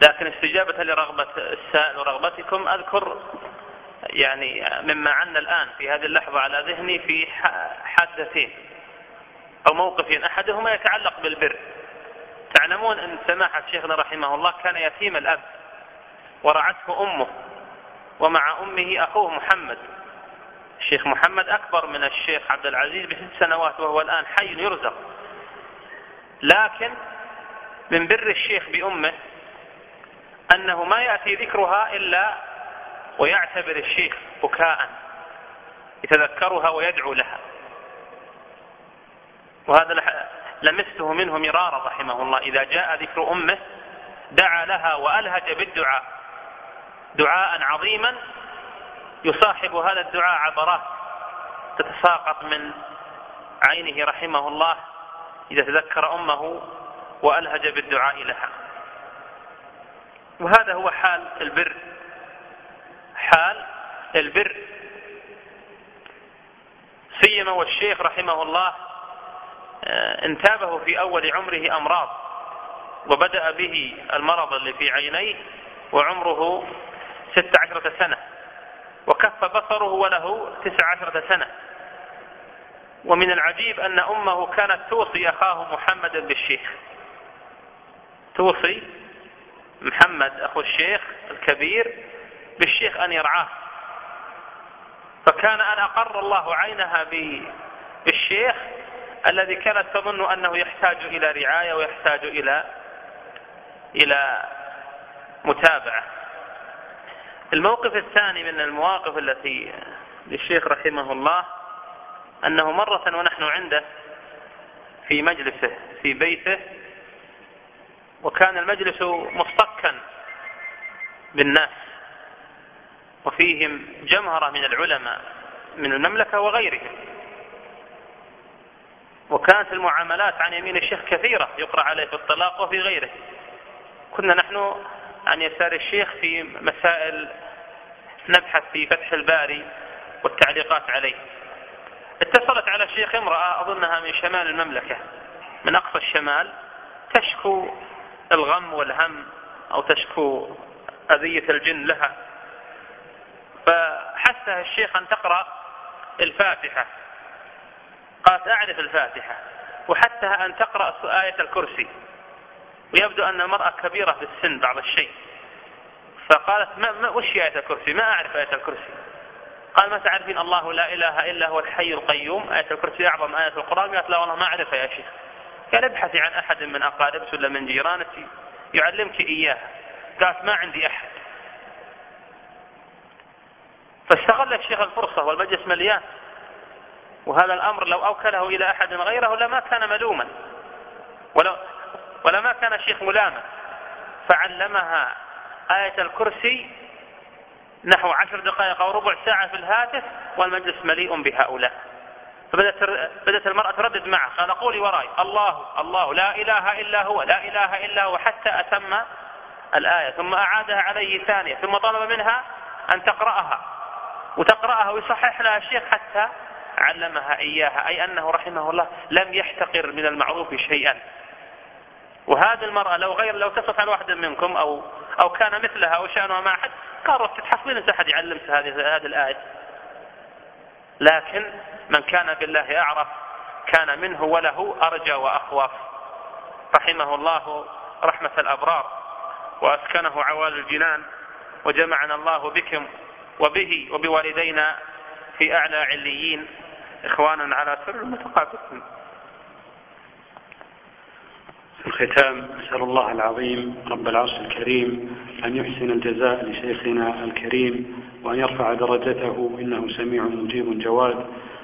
لكن استجابة لرغبة السائل ورغبتكم أذكر يعني مما عنا الآن في هذه اللحظة على ذهني في حادثتين أو موقفين. أحدهما يتعلق بالبر. تعلمون أن سماحة شيخنا رحمه الله كان يتيم الأب ورعته أمه، ومع أمه أخوه محمد. الشيخ محمد أكبر من الشيخ عبد العزيز ب6 سنوات وهو الآن حي يرزق. لكن من بر الشيخ بأمه أنه ما يأتي ذكرها إلا ويعتبر الشيخ بكاء، يتذكرها ويدعو لها. وهذا لمسته منه مرارا رحمه الله. إذا جاء ذكر أمه دعا لها وألهج بالدعاء دعاء عظيما يصاحب هذا الدعاء عبرات تتساقط من عينه رحمه الله إذا تذكر أمه وألهج بالدعاء لها. وهذا هو حال البر. حال البر سيما والشيخ رحمه الله انتابه في أول عمره أمراض، وبدأ به المرض اللي في عينيه وعمره 16 سنة، وكف بصره وله 19 سنة. ومن العجيب أن أمه كانت توصي أخاه محمد بالشيخ، توصي محمد أخو الشيخ الكبير بالشيخ أن يرعاه. فكان أن أقر الله عينها بالشيخ الذي كانت تظن أنه يحتاج إلى رعاية ويحتاج إلى متابعة. الموقف الثاني من المواقف التي للشيخ رحمه الله أنه مرة ونحن عنده في مجلسه في بيته، وكان المجلس مصطكا بالناس وفيهم جمهرة من العلماء من المملكة وغيرهم، وكانت المعاملات عن يمين الشيخ كثيرة يقرأ عليه في الطلاق وفي غيره. كنا نحن عن يسار الشيخ في مسائل نبحث في فتح الباري والتعليقات عليه. اتصلت على الشيخ امرأة أظنها من شمال المملكة من أقصى الشمال تشكو الغم والهم أو تشكو أذية الجن لها، فحثها الشيخ أن تقرأ الفاتحة. قالت أعرف الفاتحة، وحثها أن تقرأ آية الكرسي، ويبدو أن المرأة كبيرة في السن بعض الشيء. فقالت وش آية الكرسي؟ ما أعرف آية الكرسي. قال ما تعرفين الله لا إله إلا هو الحي القيوم، آية الكرسي أعظم آية في القرآن؟ قالت لا والله ما أعرفها يا شيخ. قال ابحثي عن أحد من أقاربك ولا من جيرانك يعلمك إياها. قالت ما عندي أحد. فاستغل الشيخ الفرصة والمجلس مليان، وهذا الأمر لو أوكله إلى أحد غيره لما كان ملوما ولما كان الشيخ ملاما. فعلمها آية الكرسي نحو 10 دقائق أو ربع ساعة في الهاتف والمجلس مليء بهؤلاء. فبدأت المرأة تردد معه، قال قولي وراي الله الله لا إله إلا هو لا إله إلا هو حتى أتم الآية، ثم أعادها عليه ثانية، ثم طلب منها أن تقرأها ويصحح لها الشيخ حتى علمها إياها، أي أنه رحمه الله لم يحتقر من المعروف شيئا. وهذه المرأة لو تصف عن واحد منكم أو كان مثلها أو شأنها مع أحد قال تتحصلين أنت أحد يعلمك هذه الآية. لكن من كان بالله أعرف كان منه وله أرجى وأخواف، رحمه الله رحمة الأبرار وأسكنه عوالي الجنان، وجمعنا الله بكم وبه وبوالدينا في أعلى عليين إخوانا على سر متقابلين. في الختام أسأل الله العظيم رب العرش الكريم أن يحسن الجزاء لشيخنا الكريم وأن يرفع درجته إنه سميع مجيب جواد.